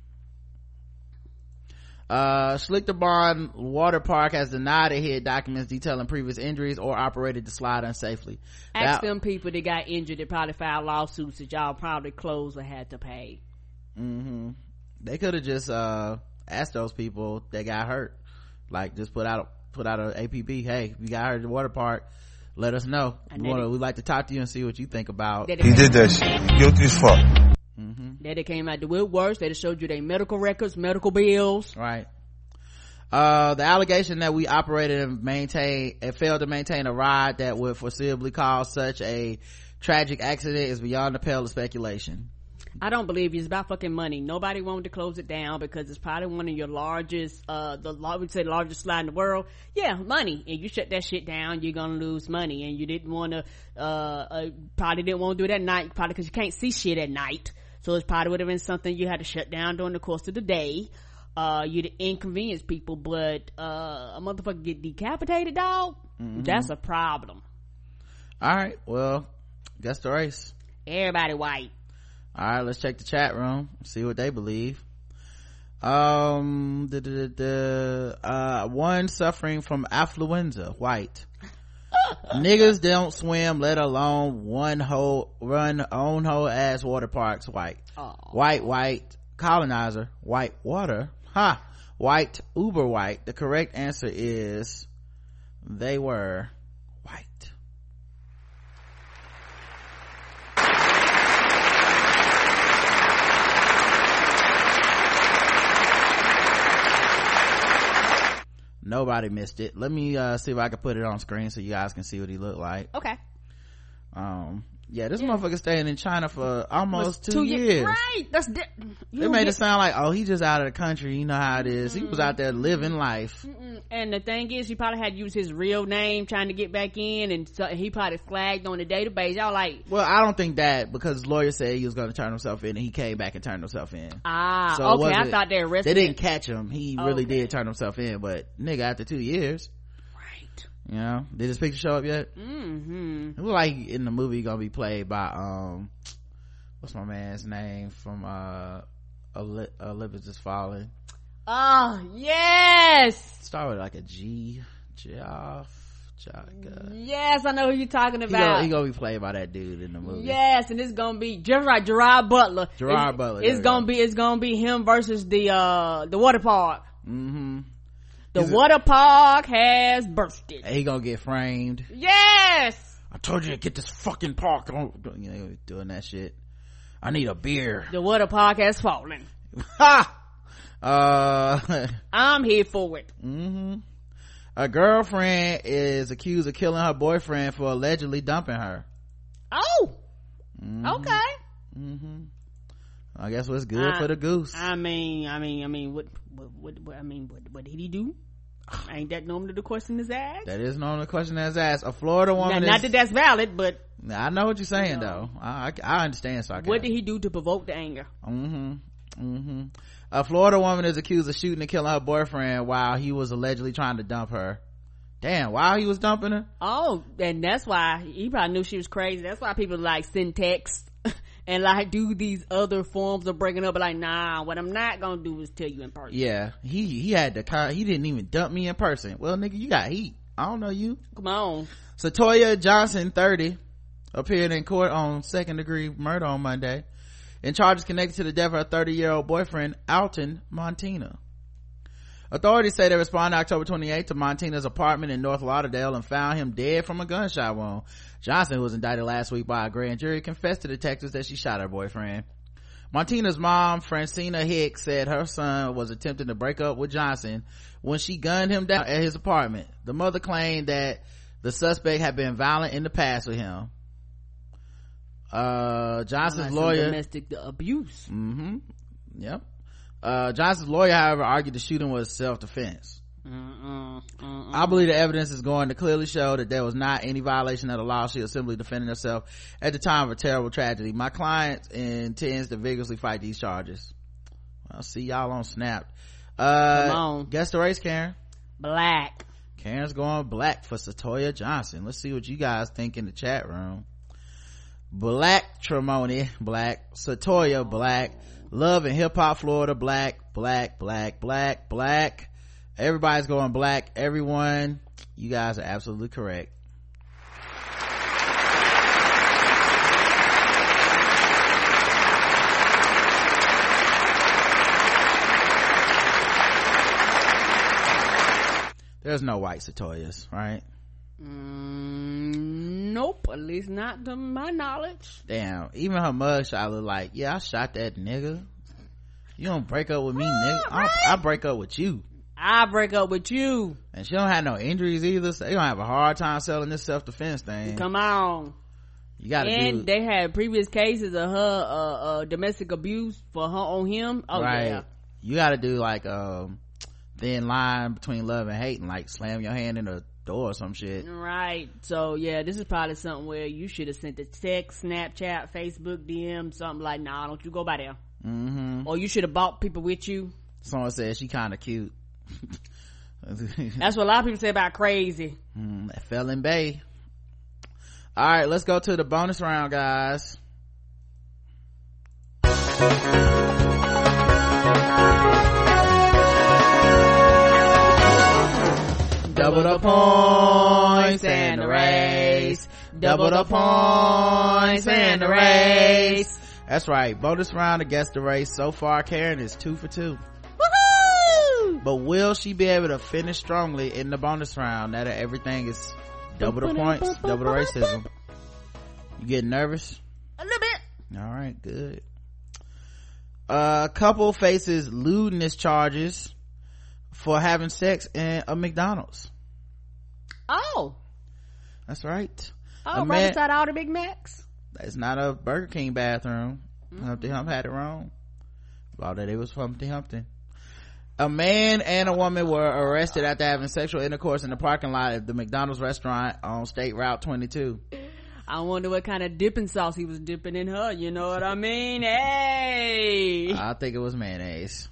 Uh, Schlitterbahn Water Park has denied it hid documents detailing previous injuries or operated the slide unsafely. Ask that, them people that got injured that probably filed lawsuits that y'all probably closed or had to pay. Mm-hmm. They could have just, uh, asked those people that got hurt. Like, just put out, put out a A P B. Hey, if you got hurt at the water park, let us know. We wanna, we'd like to talk to you and see what you think about. He did that shit. Guilty as fuck. Mm-hmm. That they came out the woodworks. They showed you their medical records, medical bills. Right. Uh, the allegation that we operated and maintained and failed to maintain a ride that would foreseeably cause such a tragic accident is beyond the pale of speculation. I don't believe you. It's about fucking money. Nobody wanted to close it down because it's probably one of your largest, uh, the, I would say the largest slide in the world. Yeah, money. And you shut that shit down, you're gonna lose money. And you didn't want to, uh, uh, probably didn't want to do it at night, probably because you can't see shit at night. So it probably would have been something you had to shut down during the course of the day. Uh, you'd inconvenience people, but, uh, a motherfucker get decapitated, dog? Mm-hmm. That's a problem. Alright, well, that's the race. Everybody white. All right, let's check the chat room, see what they believe. Um, the, the, the, uh, one suffering from affluenza, white. Niggas don't swim, let alone one whole, run own whole ass water parks, white. Aww. White, white, colonizer, white water, ha, white, uber white. The correct answer is, they were white. Nobody missed it. Let me uh see if I can put it on screen so you guys can see what he looked like. Okay. Um yeah, this yeah. motherfucker staying in China for almost two, two years. years. Right. That's di- They made get- it sound like, oh, he just out of the country. You know how it is. Mm-mm. He was out there living life. Mm-mm. And the thing is, he probably had to use his real name trying to get back in, and so he probably flagged on the database. Y'all like, well, I don't think that, because his lawyer said he was going to turn himself in, and he came back and turned himself in. Ah, so okay. I thought they arrested They didn't him. catch him. He really okay. did turn himself in, but nigga, after two years. You know, did his picture show up yet? Mm-hmm. It was like in the movie gonna be played by um what's my man's name from uh Oli- Olympus Has Fallen. Oh yes, start with like a G Geoff Jaga. Yes, I know who you're talking about. He gonna, he gonna be played by that dude in the movie. Yes, and it's gonna be Gerard Gerard Butler. Gerard it's, Butler. It's gonna go. be it's gonna be him versus the uh the water park. Mm-hmm. The Is water it, park has bursted. He gonna get framed. Yes. I told you to get this fucking park on. You know, doing that shit. I need a beer. The water park has fallen. Ha! Uh, I'm here for it. Mm-hmm. A girlfriend is accused of killing her boyfriend for allegedly dumping her. Oh. Mm-hmm. Okay. Mm-hmm. I guess what's good I, for the goose. I mean, I mean, I mean, what, what, what, what I mean, what, what did he do? Ain't that normally the question is asked? That is normally the question that's asked. A Florida woman. Now, not is, that that's valid, but I know what you're saying, you though. know. I, I, I understand sarcasm. What did he do to provoke the anger? Mm-hmm. Mm-hmm. A Florida woman is accused of shooting and killing her boyfriend while he was allegedly trying to dump her. Damn, while he was dumping her? Oh, and that's why he probably knew she was crazy. That's why people like send texts and like do these other forms of breaking up. But like, nah, what I'm not gonna do is tell you in person. Yeah, he he had to. He didn't even dump me in person. Well, nigga, you got heat. I don't know you. Come on. Satoya Johnson, thirty, appeared in court on second degree murder on Monday, and charges connected to the death of her thirty year old boyfriend Alton Montina. Authorities say they responded October twenty-eighth to Montina's apartment in North Lauderdale and found him dead from a gunshot wound. Johnson, who was indicted last week by a grand jury, confessed to detectives that she shot her boyfriend. Montina's mom, Francina Hicks, said her son was attempting to break up with Johnson when she gunned him down at his apartment. The mother claimed that the suspect had been violent in the past with him. Uh, Johnson's lawyer... domestic abuse. Mm-hmm. Yep. Uh, Johnson's lawyer, however, argued the shooting was self-defense. Mm-mm, mm-mm. I believe the evidence is going to clearly show that there was not any violation of the law. She was simply defending herself at the time of a terrible tragedy. My client intends to vigorously fight these charges. I'll see y'all on Snap. Uh, Come on. Guess the race, Karen. Black. Karen's going black for Satoya Johnson. Let's see what you guys think in the chat room. Black Tremoni, black. Satoya, black. Love and Hip Hop Florida, black, black, black, black, black. Everybody's going black. Everyone, you guys are absolutely correct. There's no white Satoyas, right? Mm, nope, at least not to my knowledge. Damn, even her mugshot look like, yeah, I shot that nigga. You don't break up with me, nigga. Right. I, I break up with you. I break up with you. And she don't have no injuries either, so they gonna have a hard time selling this self-defense thing. Come on. You gotta and do, they had previous cases of her uh, uh domestic abuse for her on him. Oh right. yeah. You gotta do like um thin line between love and hate, and like slam your hand in a door or some shit. Right. So yeah, this is probably something where you should have sent a text, Snapchat, Facebook D M, something like, nah, don't you go by there. Mm-hmm. Or you should have bought people with you. Someone said she kind of cute. That's what a lot of people say about Crazy. Mm, that fell in Bay. All right, let's go to the bonus round, guys. Double the points and the race. Double the points and the race. That's right. Bonus round against the race. So far, Karen is two for two. Woohoo! But will she be able to finish strongly in the bonus round? Now that everything is double the points, double the racism. You getting nervous? A little bit. All right, good. A uh, couple faces lewdness charges for having sex in a McDonald's. Oh. That's right. Oh, a right man, beside all the Big Macs. That's not a Burger King bathroom. Mm-hmm. Humpty Hump had it wrong. Thought that it was Humpty Humpty. A man and a woman were arrested after having sexual intercourse in the parking lot of the McDonald's restaurant on State Route twenty-two. I wonder what kind of dipping sauce he was dipping in her. You know what I mean? Hey! I think it was mayonnaise.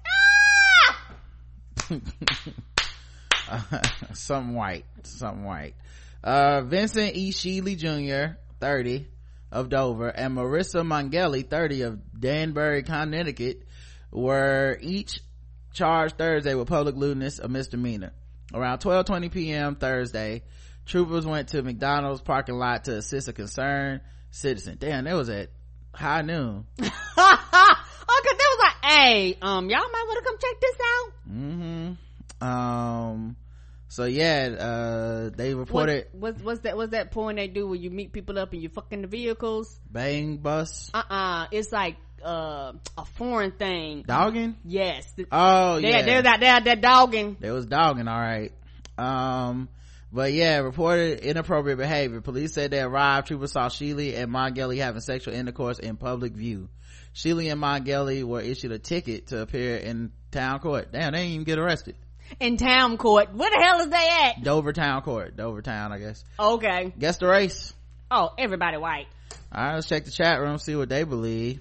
uh, something white. Something white. Uh, Vincent E. Sheely Junior, thirty, of Dover, and Marissa Mongeli, thirty, of Danbury, Connecticut, were each charged Thursday with public lewdness, a misdemeanor. Around twelve twenty p.m. Thursday, troopers went to McDonald's parking lot to assist a concerned citizen. Damn, that was at high noon. Oh, cause they was like, hey, um, y'all might want to come check this out. Mm-hmm. Um, so yeah, uh, they reported. What, what's, what's that, what's that porn they do where you meet people up and you fuck in the vehicles? Bang bus? Uh-uh. It's like, uh, a foreign thing. Dogging? Yes. Oh, they, yeah. They was out there, that dogging. They was dogging, alright. Um, but yeah, reported inappropriate behavior. Police said they arrived. Troopers saw Sheely and Mongeli having sexual intercourse in public view. Sheely and Mongeli were issued a ticket to appear in town court. Damn, they didn't even get arrested. In town court. Where the hell is they at? Dover town court. Dover town, I guess. Okay. Guess the race. Oh, everybody white. All right, let's check the chat room, see what they believe.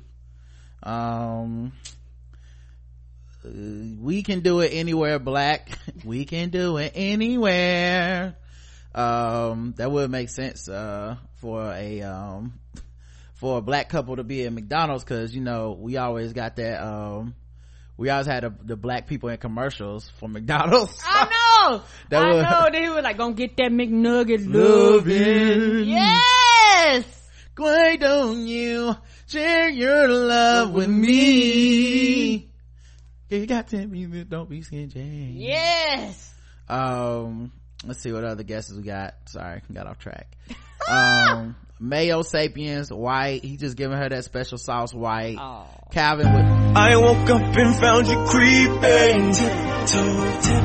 Um, uh, we can do it anywhere black. We can do it anywhere. Um, that would make sense, uh, for a, um, for a black couple to be at McDonald's, cause, you know, we always got that, um, we always had a, the black people in commercials for McDonald's. I know. That I would, know. They were like, gonna get that McNugget loving. Yes. Why don't you share your love with me? You got to be, don't be skinny. Yes. Um, let's see what other guesses we got. Sorry, got off track. um, Mayo Sapiens, white. He just giving her that special sauce, white. Oh. Calvin with. I woke up and found you creeping. Tiptoe, tip.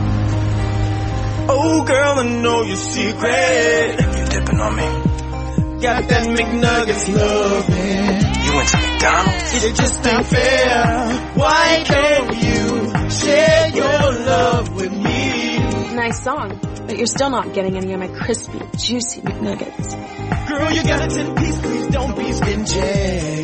Oh girl, I know your secret. You dipping on me. Got that McNuggets loving. You went to McDonald's? It just ain't fair. Why can't you share your love with me? Nice song, but you're still not getting any of my crispy, juicy McNuggets. Girl, you got a ten piece, please don't be stingy.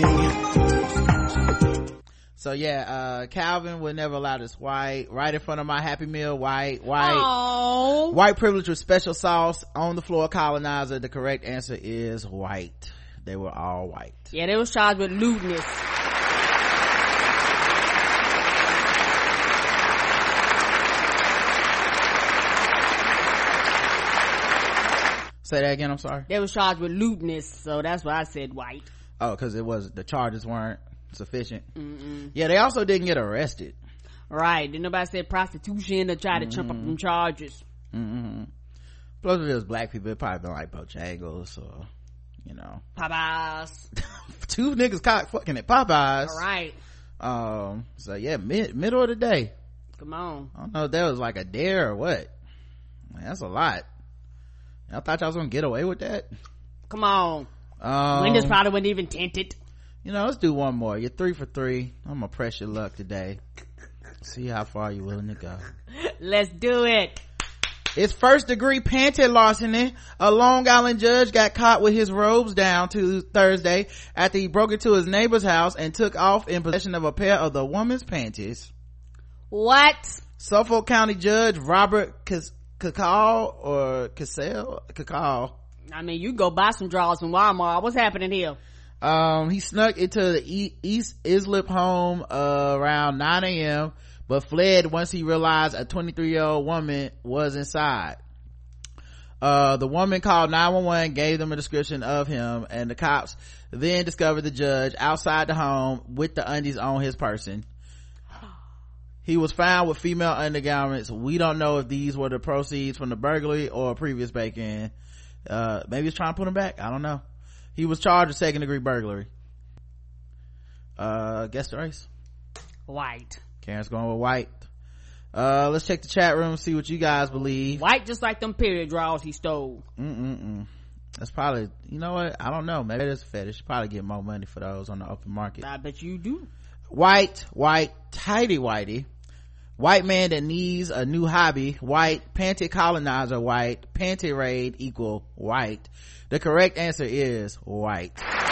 So yeah, uh, Calvin would never allow this white. Right in front of my Happy Meal, white, white. Aww. White privilege with special sauce. On the floor, colonizer. The correct answer is white. They were all white. Yeah, they was charged with lewdness. Say that again, I'm sorry. They was charged with lewdness, so that's why I said white. Oh, because it was, the charges weren't sufficient. Mm-mm. Yeah, they also didn't get arrested. Right. Didn't nobody say prostitution to try to mm-hmm. trump up them charges. Mm-hmm. Plus, if it was black people, it'd probably been like Bojangles or, you know. Popeyes. Two niggas cock fucking at Popeyes. All right. Um, so yeah, mid, middle of the day. Come on. I don't know if that was like a dare or what. Man, that's a lot. I thought y'all was gonna get away with that. Come on. Um, Windows probably wasn't even tinted. You know, let's do one more. You're three for three. I'm gonna press your luck today. See how far you're willing to go. Let's do it. It's first degree panty larceny. A Long Island judge got caught with his robes down to Thursday after he broke into his neighbor's house and took off in possession of a pair of the woman's panties. What? Suffolk County Judge Robert Cacall or Cassell Cacall. I mean, you go buy some drawers from Walmart. What's happening here? Um, he snuck into the e- East Islip home uh, around nine a.m. but fled once he realized a twenty-three year old woman was inside. Uh, the woman called nine one one, gave them a description of him, and the cops then discovered the judge outside the home with the undies on his person. He was found with female undergarments. We don't know if these were the proceeds from the burglary or a previous break-in. Uh, maybe he's trying to put him back. I don't know. He was charged with second degree burglary. Uh, guess the race. White. Karen's going with white. Uh, let's check the chat room and see what you guys believe. White, just like them period drawers he stole. Mm-mm-mm. That's probably, you know what? I don't know. Maybe it is a fetish. Probably get more money for those on the open market. I bet you do. White, white, tighty whitey. White man that needs a new hobby. White, panty colonizer. White, panty raid equal white. The correct answer is white.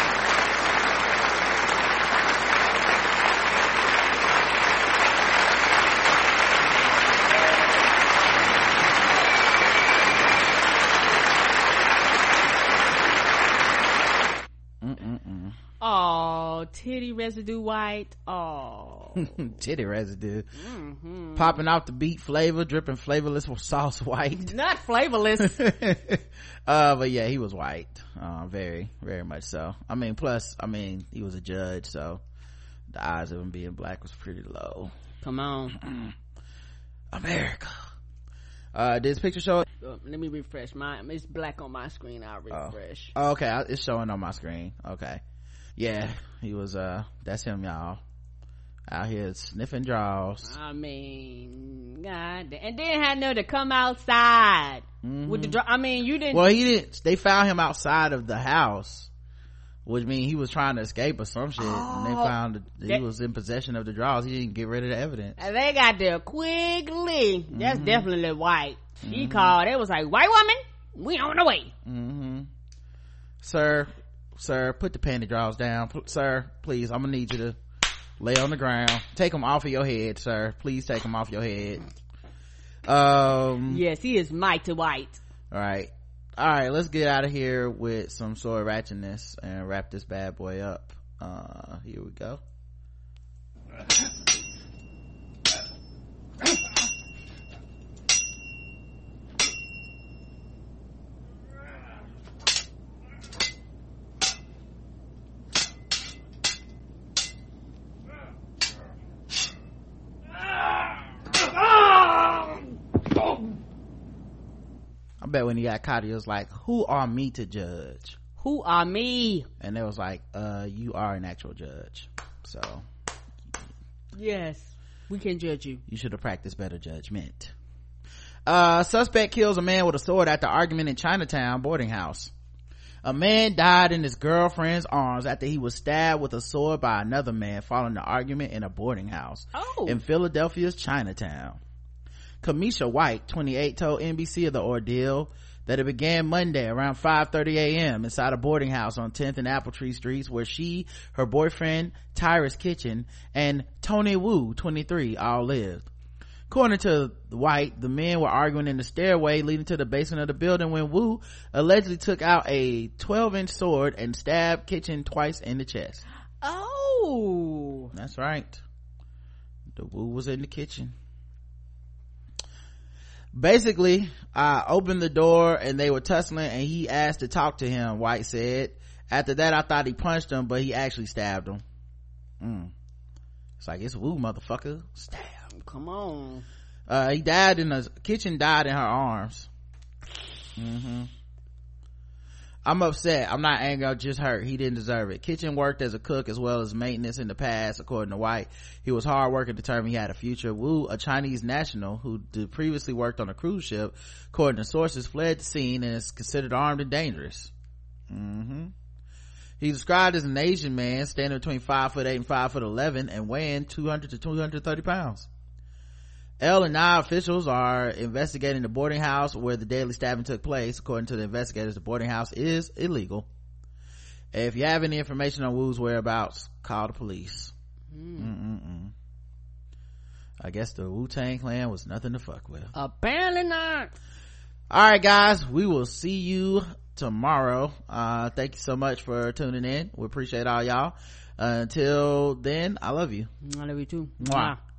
Mm-mm-mm. Oh, titty residue white. Oh, titty residue. Mm-hmm. Popping off the beat flavor, dripping flavorless sauce white. Not flavorless. uh, but yeah, he was white. Uh, very, very much so. I mean, plus, I mean, he was a judge, so the odds of him being black was pretty low. Come on. America. Uh, did this picture show it? Uh, let me refresh my, it's black on my screen. I'll refresh. Oh, oh okay. It's showing on my screen. Okay. Yeah, he was, uh, that's him, y'all. Out here sniffing draws. I mean, God, and then had no to come outside mm-hmm. with the draw. I mean, you didn't. Well, he didn't, they found him outside of the house, which means he was trying to escape or some shit. Oh, and they found that he was in possession of the draws. He didn't get rid of the evidence. And they got there quickly. That's mm-hmm. definitely white. She mm-hmm. called. It was like, white woman, we on the way. Mm-hmm. Sir, sir, put the panty draws down. P- sir, please, I'm gonna need you to lay on the ground. Take them off of your head, sir. Please take them off your head. Um. Yes, he is mighty white. All right. All right, let's get out of here with some sword ratchetness and wrap this bad boy up. Uh, here we go. I bet when he got caught, he was like, who are me to judge? Who are me? And they was like, uh, you are an actual judge. So. Yes, we can judge you. You should have practiced better judgment. Uh, suspect kills a man with a sword after argument in Chinatown boarding house. A man died in his girlfriend's arms after he was stabbed with a sword by another man following the argument in a boarding house oh. in Philadelphia's Chinatown. Kamisha White, twenty-eight, told N B C of the ordeal that it began Monday around five thirty a.m. inside a boarding house on tenth and Apple Tree Streets where she, her boyfriend, Tyrus Kitchen, and Tony Wu, twenty-three, all lived. According to White, the men were arguing in the stairway leading to the basement of the building when Wu allegedly took out a twelve inch sword and stabbed Kitchen twice in the chest. Oh. That's right. The Wu was in the kitchen. Basically, I opened the door and they were tussling and he asked to talk to him, White said. After that, I thought he punched him, but he actually stabbed him. Mm. It's like, it's Wu, motherfucker. Stab. Come on. Uh, he died in the kitchen, died in her arms. Mm-hmm. I'm upset. I'm not angry. I'm just hurt. He didn't deserve it. Kitchen worked as a cook as well as maintenance in the past, according to White. He was hard working, determined he had a future. Wu, a Chinese national who did previously worked on a cruise ship, according to sources, fled the scene and is considered armed and dangerous. Mm-hmm. He's described as an Asian man, standing between five foot eight and five foot eleven, and weighing two hundred to two hundred thirty pounds. L and Nye officials are investigating the boarding house where the deadly stabbing took place. According to the investigators, the boarding house is illegal. If you have any information on Wu's whereabouts, call the police. Mm. I guess the Wu-Tang Clan was nothing to fuck with. Apparently not. All right, guys, we will see you tomorrow. Uh, thank you so much for tuning in. We appreciate all y'all. Uh, until then, I love you. I love you too. Mwah. Mwah.